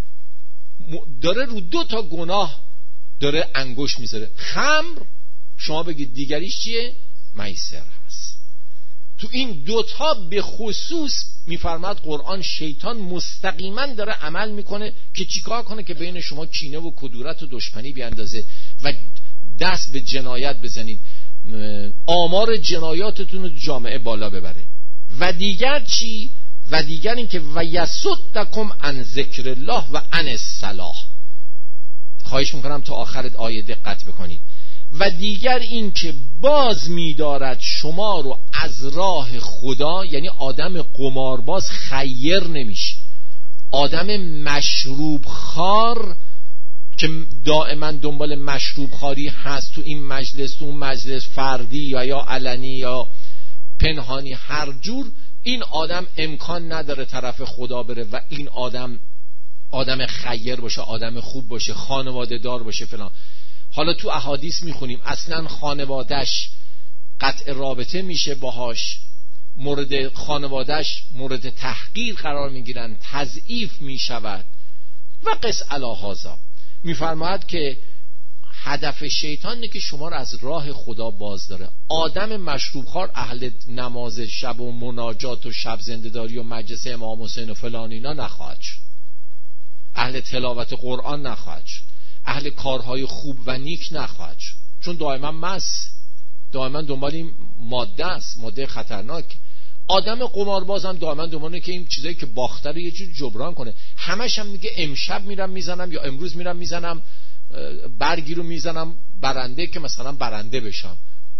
داره رو 2 تا گناه داره انگوش میذاره. خمر شما بگید دیگریش چیه؟ میسر هست. تو این 2 تا به خصوص میفرماد قرآن شیطان مستقیما داره عمل میکنه که چیکار کنه؟ که بین شما کینه و کدورت و دشمنی بیاندازه و دست به جنایت بزنید، آمار جنایاتتون رو جامعه بالا ببره. و دیگر چی؟ و دیگر این که و یصدکم عن ذکر الله و عن الصلاة. خواهش میکنم تا آخر آیه دقت بکنید. و دیگر این که باز می‌دارد شما رو از راه خدا، یعنی آدم قمارباز خیر نمیشه، آدم مشروب خار که دائما دنبال مشروب خاری هست تو این مجلس، تو اون مجلس، فردی یا علنی یا پنهانی، هر جور، این آدم امکان نداره طرف خدا بره و این آدم خیر باشه، آدم خوب باشه، خانواده دار باشه فلان. حالا تو احادیث میخونیم اصلا خانوادهش قطع رابطه میشه باهاش، مورد خانوادهش مورد تحقیر قرار میگیرن، تضعیف میشود و قس علی هذا. میفرماید که هدف شیطان اینه که شما رو از راه خدا باز داره. آدم مشروبخوار اهل نماز شب و مناجات و شب زنده‌داری و مجلس امام حسین و فلان اینا نخواهد شد، اهل تلاوت قرآن نخواهد شد، اهل کارهای خوب و نیک نخواهد شد، چون دائما مست، دائما دنبال این ماده است، ماده خطرناک. آدم قمارباز هم دائما دنباله که این چیزایی که باخته رو یه جور جبران کنه. همش هم میگه امشب میرم میزنم یا امروز میرم میزنم برگی رو میزنم برنده که مثلا برنده بشم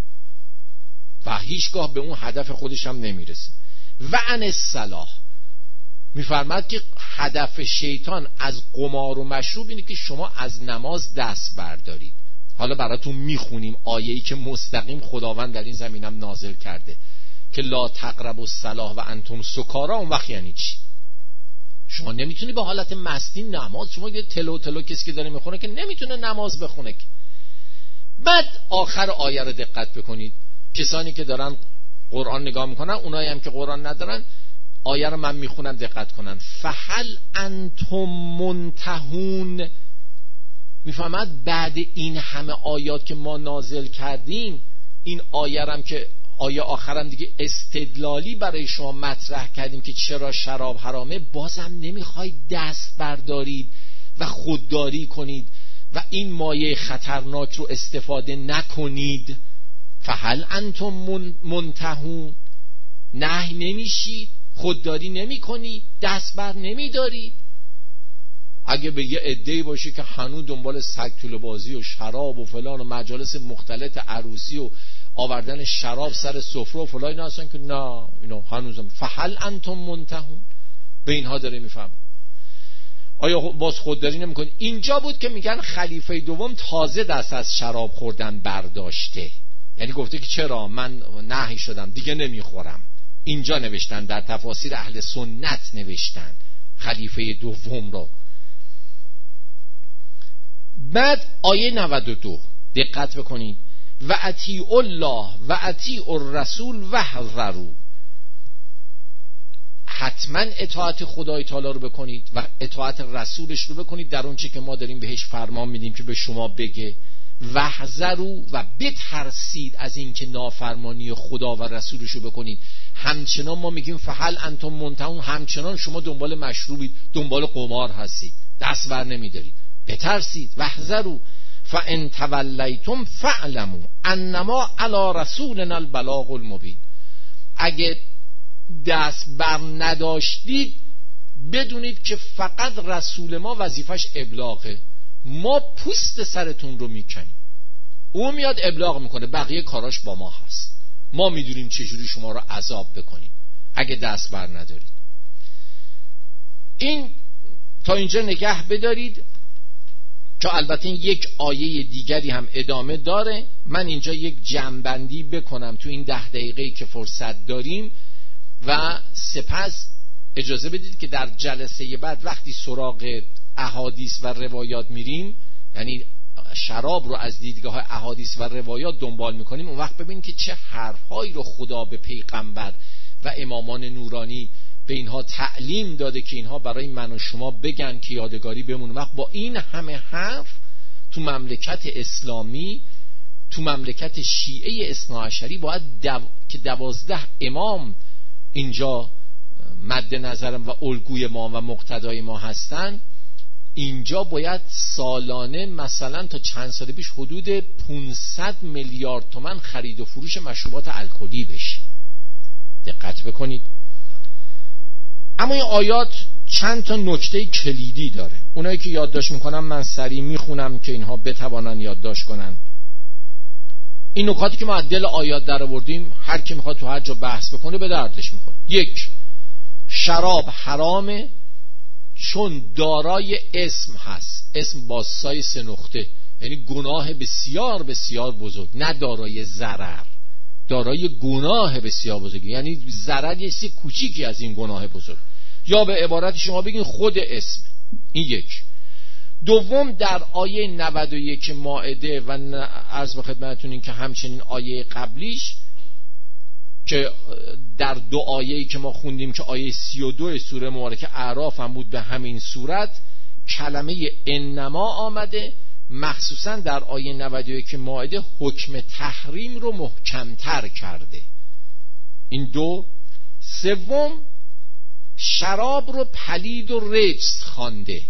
و هیچگاه به اون هدف خودش هم نمیرسه. و عن الصلاة میفرماد که هدف شیطان از قمار و مشروب اینه که شما از نماز دست بردارید. حالا براتون میخونیم آیه‌ای که مستقیم خداوند در این زمینم نازل کرده که لا تقربوا الصلاة و انتم سکارا. اون وقت یعنی چی؟ شما نمیتونی به حالت مستی نماز، شما یه تلو کسی که داره میخونه که نمیتونه نماز بخونه که. بعد آخر آیه رو دقت بکنید، کسانی که دارن قرآن نگاه میکنن، اونایی هم که قرآن ندارن، آیه رو من میخونم دقت کنن. فهل انتم منتهون. میفهمد بعد این همه آیات که ما نازل کردیم، این آیه هم که آیه آخرم دیگه استدلالی برای شما مطرح کردیم که چرا شراب حرامه، بازم نمیخواید دست بردارید و خودداری کنید و این مایه خطرناک رو استفاده نکنید. فهل انتم منتهون، نهی نمیشید، خودداری نمی کنید، دست بر نمی دارید. اگه به یه عده‌ای باشه که هنوز دنبال سگ طول بازی و شراب و فلان و مجالس مختلط عروسی و آوردن شراب سر سفره و فلان اینا هستن که نه، اینا هنوزم فهل انتم منتهون، به اینها داره میفهم. آیا باز خودداری نمی کنید؟ اینجا بود که میگن خلیفه دوم تازه دست از شراب خوردن برداشته، یعنی گفته که چرا من نهی شدم دیگه نمیخورم. اینجا نوشتن، در تفاسیر اهل سنت نوشتن خلیفه دوم رو. بعد آیه 92 دقت بکنید. و اطیعوا الله و اطیعوا الرسول واحذروا. حتما اطاعت خدای تعالی رو بکنید و اطاعت رسولش رو بکنید در اون چه که ما داریم بهش فرمان میدیم که به شما بگه. واحذروا و بترسید از این که نافرمانی خدا و رسولش رو بکنید. همچنان ما میگیم فهل انتم منتهون، همچنان شما دنبال مشروبید، دنبال قمار هستید، دست بر نمیدارید. بترسید. واحذروا فان تولیتم فاعلموا انما علی رسولنا البلاغ المبین. اگه دست بر نداشتید بدونید که فقط رسول ما وظیفش ابلاغه، ما پوست سرتون رو میکنیم، او میاد ابلاغ میکنه، بقیه کاراش با ما هست، ما میدونیم چجوری شما رو عذاب بکنیم اگه دست بر ندارید. این تا اینجا نگه بدارید که البته یک آیه دیگری هم ادامه داره. من اینجا یک جمع‌بندی بکنم تو این 10 دقیقه‌ای که فرصت داریم و سپس اجازه بدید که در جلسه بعد وقتی سراغ احادیث و روایات میریم، یعنی شراب رو از دیدگاه احادیث و روایات دنبال میکنیم، اون وقت ببینید که چه حرفهایی رو خدا به پیغمبر و امامان نورانی به اینها تعلیم داده که اینها برای من و شما بگن که یادگاری بمونه. وقت با این همه حرف تو مملکت اسلامی، تو مملکت شیعه اثناعشری باید که 12 امام اینجا مد نظرم و الگوی ما و مقتدای ما هستن، اینجا باید سالانه مثلا تا چند سال پیش حدود 500 میلیارد تومان خرید و فروش مشروبات الکلی بشه. دقت بکنید. اما این آیات چند تا نکته کلیدی داره. اونایی که یادداشت میکنم من سریع میخونم که اینها بتوانن یادداشت کنن. این نکاتی که ما از دل آیات در آوردیم هر کی میخواد تو هر جا بحث بکنه به دردش میخوره. 1. شراب حرامه چون دارای اسم هست. اسم با سای 3 نقطه، یعنی گناه بسیار بسیار بزرگ، نه دارای ضرر، دارای گناه بسیار بزرگ، یعنی ضرر یه چیز کوچیکی از این گناه بزرگ، یا به عبارت شما بگین خود اسم. این 1. 2 در آیه 91 مائده و عرض به خدمتتون این که همچنین آیه قبلیش که در 2 آیه‌ای که ما خوندیم که آیه 32 سوره مبارکه اعراف هم بود، به همین صورت کلمه انما آمده، مخصوصا در آیه 91 مائده حکم تحریم رو محکمتر کرده. این 2. 3 شراب رو پلید و رجس خوانده.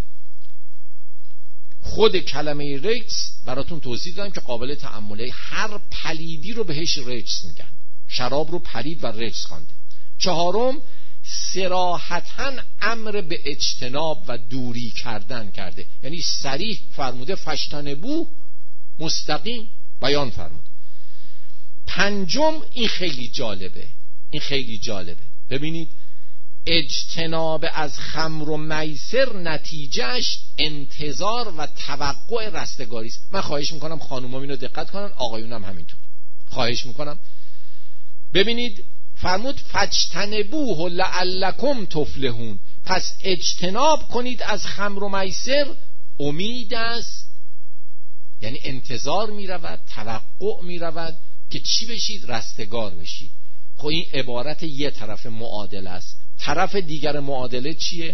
خود کلمه رجس براتون توضیح دادم که قابل تأمله، هر پلیدی رو بهش رجس میگن. شراب رو پلید و رجس خوانده. 4 صراحتاً امر به اجتناب و دوری کردن کرده، یعنی صریح فرموده فجتنبوه، مستقیم بیان فرموده. 5 این خیلی جالبه، ببینید اجتناب از خمر و میسر نتیجهش انتظار و توقع رستگاری است. من خواهش میکنم خانوما اینو دقت کنن، آقایونم همینطور. خواهش میکنم ببینید فرمود فجتنبوه لعلکم تفلحون، پس اجتناب کنید از خمر و میسر، امید است، یعنی انتظار میرود، توقع میرود که چی بشید؟ رستگار بشید. خب این عبارت یه طرف معادله است. طرف دیگر معادله چیه؟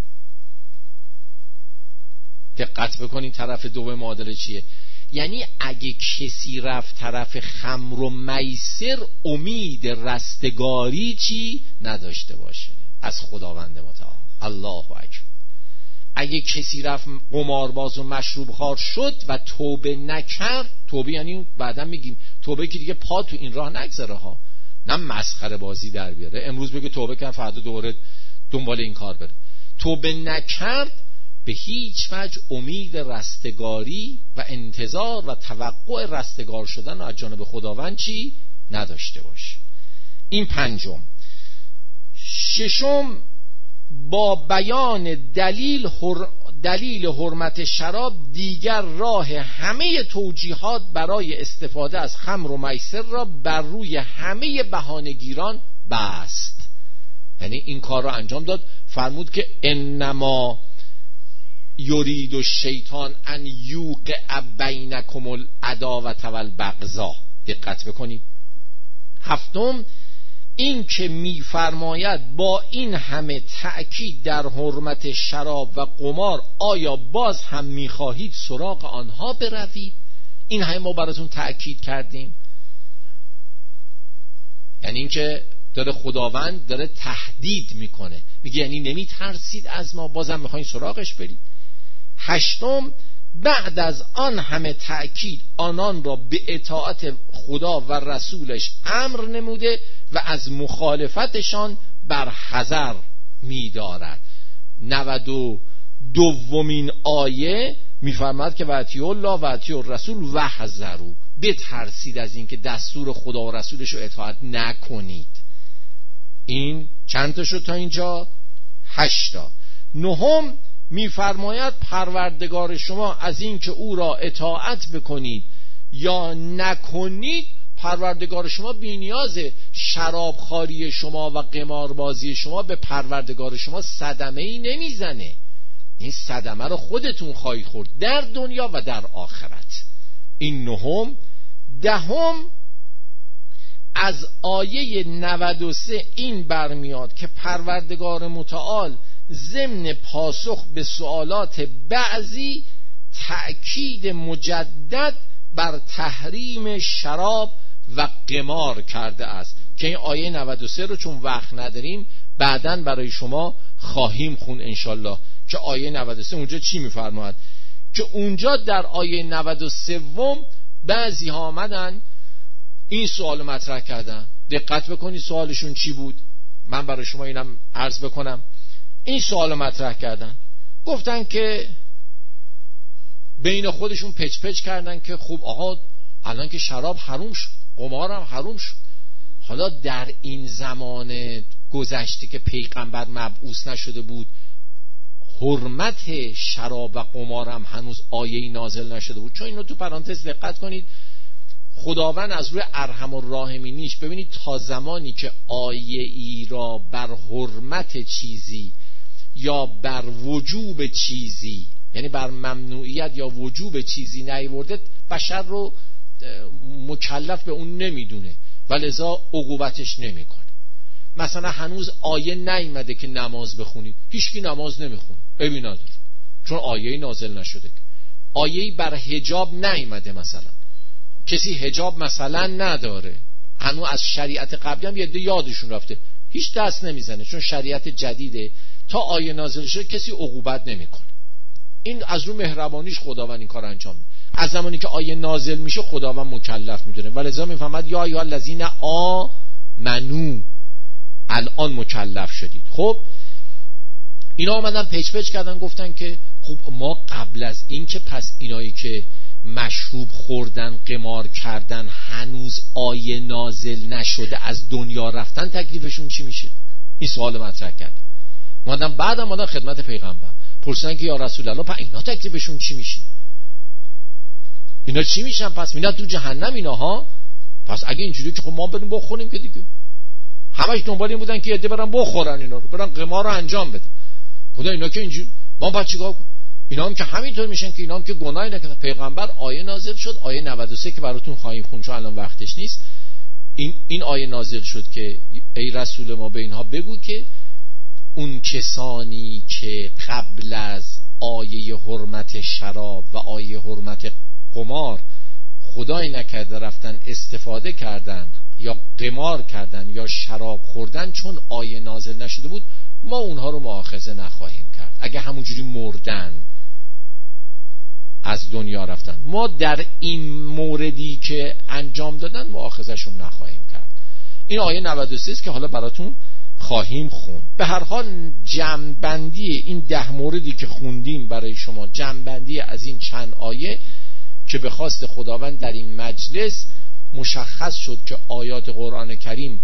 دقت بکنید طرف 2 معادله چیه؟ یعنی اگه کسی رفت طرف خمر و میسر امید رستگاری چی نداشته باشه از خداوند متعال. الله اکبر. اگه کسی رفت قمارباز و مشروب خوار شد و توبه نکرد، توبه یعنی بعدا میگیم توبه که دیگه پا تو این راه نگذاره ها، نه مسخره بازی در بیاره امروز بگه توبه کن فردا دوباره دنبال این کار بره. توبه نکرد به هیچ وجه امید رستگاری و انتظار و توقع رستگار شدن از جانب خداوند چی نداشته باشه. این 5. 6 با بیان دلیل حرمت شراب دیگر راه همه توجیهات برای استفاده از خمر و میسر را بر روی همه بهانه‌گیران بست. یعنی این کار را انجام داد. فرمود که انما یرید الشیطان ان یوقع بینکم العداوة والبغضاء. دقت بکنید. 7 این که میفرماید با این همه تأکید در حرمت شراب و قمار آیا باز هم میخواهید سراغ آنها بروید؟ این همه ما براتون تأکید کردیم. یعنی این که داره خداوند داره تهدید میکنه، میگه یعنی نمیترسید از ما بازم میخواین سراغش برید. 8 بعد از آن همه تأکید آنان را به اطاعت خدا و رسولش امر نموده و از مخالفتشان بر حذر می‌دارد. 92 آیه می‌فرماید که واطیعوا الله و اطیعوا الرسول و حذروا، بترسید از اینکه دستور خدا و رسولش رو اطاعت نکنید. این چند تا شد تا اینجا؟ 8. 9 می‌فرماید پروردگار شما از اینکه او را اطاعت بکنید یا نکنید پروردگار شما بی‌نیازه. شرابخواری شما و قماربازی شما به پروردگار شما صدمه‌ای نمیزنه. این صدمه رو خودتون خواهید خورد در دنیا و در آخرت. این نهم. دهم از آیه 93 این برمیاد که پروردگار متعال ضمن پاسخ به سوالات بعضی تأکید مجدد بر تحریم شراب و قمار کرده است که این آیه 93 رو چون وقت نداریم بعداً برای شما خواهیم خون انشالله که آیه 93 اونجا چی میفرماید. که اونجا در آیه 93 بعضی ها آمدن این سوال مطرح کردن. دقت بکنید سوالشون چی بود. من برای شما اینم عرض بکنم. این سوال مطرح کردن، گفتن که بین خودشون پچ پچ کردن که خب آقا الان که شراب حروم شد، قمار هم حروم شد، حالا در این زمان گذشته که پیغمبر مبعوث نشده بود حرمت شراب و قمار هم هنوز آیه‌ای نازل نشده بود. چون اینو تو پرانتز دقت کنید، خداوند از روی ارحم الراحمینیش ببینید تا زمانی که آیه‌ای را بر حرمت چیزی یا بر وجوب چیزی، یعنی بر ممنوعیت یا وجوب چیزی نیاورده، بشر رو مکلف به اون نمیدونه و لذا عقوبتش نمیکنه. مثلا هنوز آیه نیامده که نماز بخونید، هیچکی نماز نمیخونه، عیبی نداره چون آیه نازل نشده. آیه‌ای بر حجاب نیامده، مثلا کسی حجاب مثلا نداره، هنوز از شریعت قبلی هم یه عده یادشون رفته، هیچ دست نمیزنه چون شریعت جدیده. تا آیه نازل شده کسی عقوبت نمیکنه. این از رو مهربانیش خداوند این کار انجام میده. از زمانی که آیه نازل میشه خداوند مکلف میدونه و لذا میفهمد یا ایها الذین آمنو، الان مکلف شدید. خب اینا آمدن پیچ پیچ کردن، گفتن که خب ما قبل از این که پس اینایی که مشروب خوردن قمار کردن هنوز آیه نازل نشده از دنیا رفتن تکلیفشون چی میشه؟ این سوال مطرح کرد. بعدم اومدن خدمت پیغمبر پرسیدن که یا رسول الله پس اینا تکلیفشون چی میشه؟ اینا چی میشن؟ پس میرن تو جهنم اینا ها؟ پس اگه اینجوری که خب ما بریم بخوریم که دیگه. همش دنبال این بودن که عده برن بخورن اینا رو، برن قمار رو انجام بدن. خدا اینا که اینجوری ما بعد چیکار کنیم؟ اینا هم که همینطور میشن که اینا هم که گناهی نکردن. پیغمبر آیه نازل شد، آیه 93 که براتون خواهیم خوند چون الان وقتش نیست. این آیه نازل شد که ای رسول ما به اینها بگو که اون کسانی که قبل از آیه حرمت شراب و آیه حرمت قمار خدای نکرده رفتن استفاده کردن یا قمار کردن یا شراب خوردن، چون آیه نازل نشده بود ما اونها رو مؤاخذه نخواهیم کرد. اگه همونجوری مردن از دنیا رفتن، ما در این موردی که انجام دادن مؤاخذهشون نخواهیم کرد. این آیه 93 است که حالا براتون خواهیم خوند. به هر حال جمع‌بندی این 10 موردی که خوندیم برای شما، جمع‌بندی از این چند آیه که به خواست خداوند در این مجلس مشخص شد که آیات قرآن کریم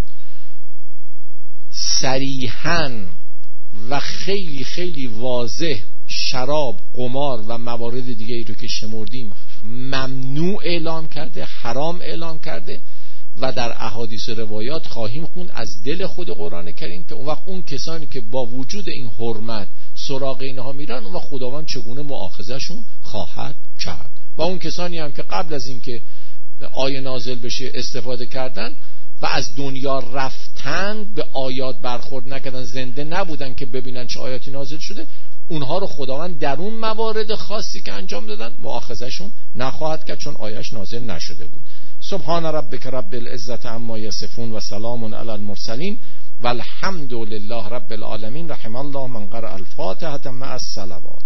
صریحاً و خیلی خیلی واضح شراب، قمار و موارد دیگه ای رو که شمردیم ممنوع اعلام کرده، حرام اعلام کرده و در احادیث و روایات خواهیم خوند از دل خود قرآن کریم که اون وقت اون کسانی که با وجود این حرمت سراغ اینها میرن اون وقت خداوند چگونه مؤاخذهشون خواهد کرد. و اون کسانی هم که قبل از اینکه آیه نازل بشه استفاده کردن و از دنیا رفتن، به آیات برخورد نکردن، زنده نبودن که ببینن چه آیاتی نازل شده، اونها رو خداوند در اون موارد خاصی که انجام دادن مؤاخذهشون نخواهد کرد چون آیهش نازل نشده بود. سبحان ربک رب العزة عما یصفون و سلام علی المرسلین و الحمد لله رب العالمین. رحم الله من قرأ الفاتحة مع الصلوات.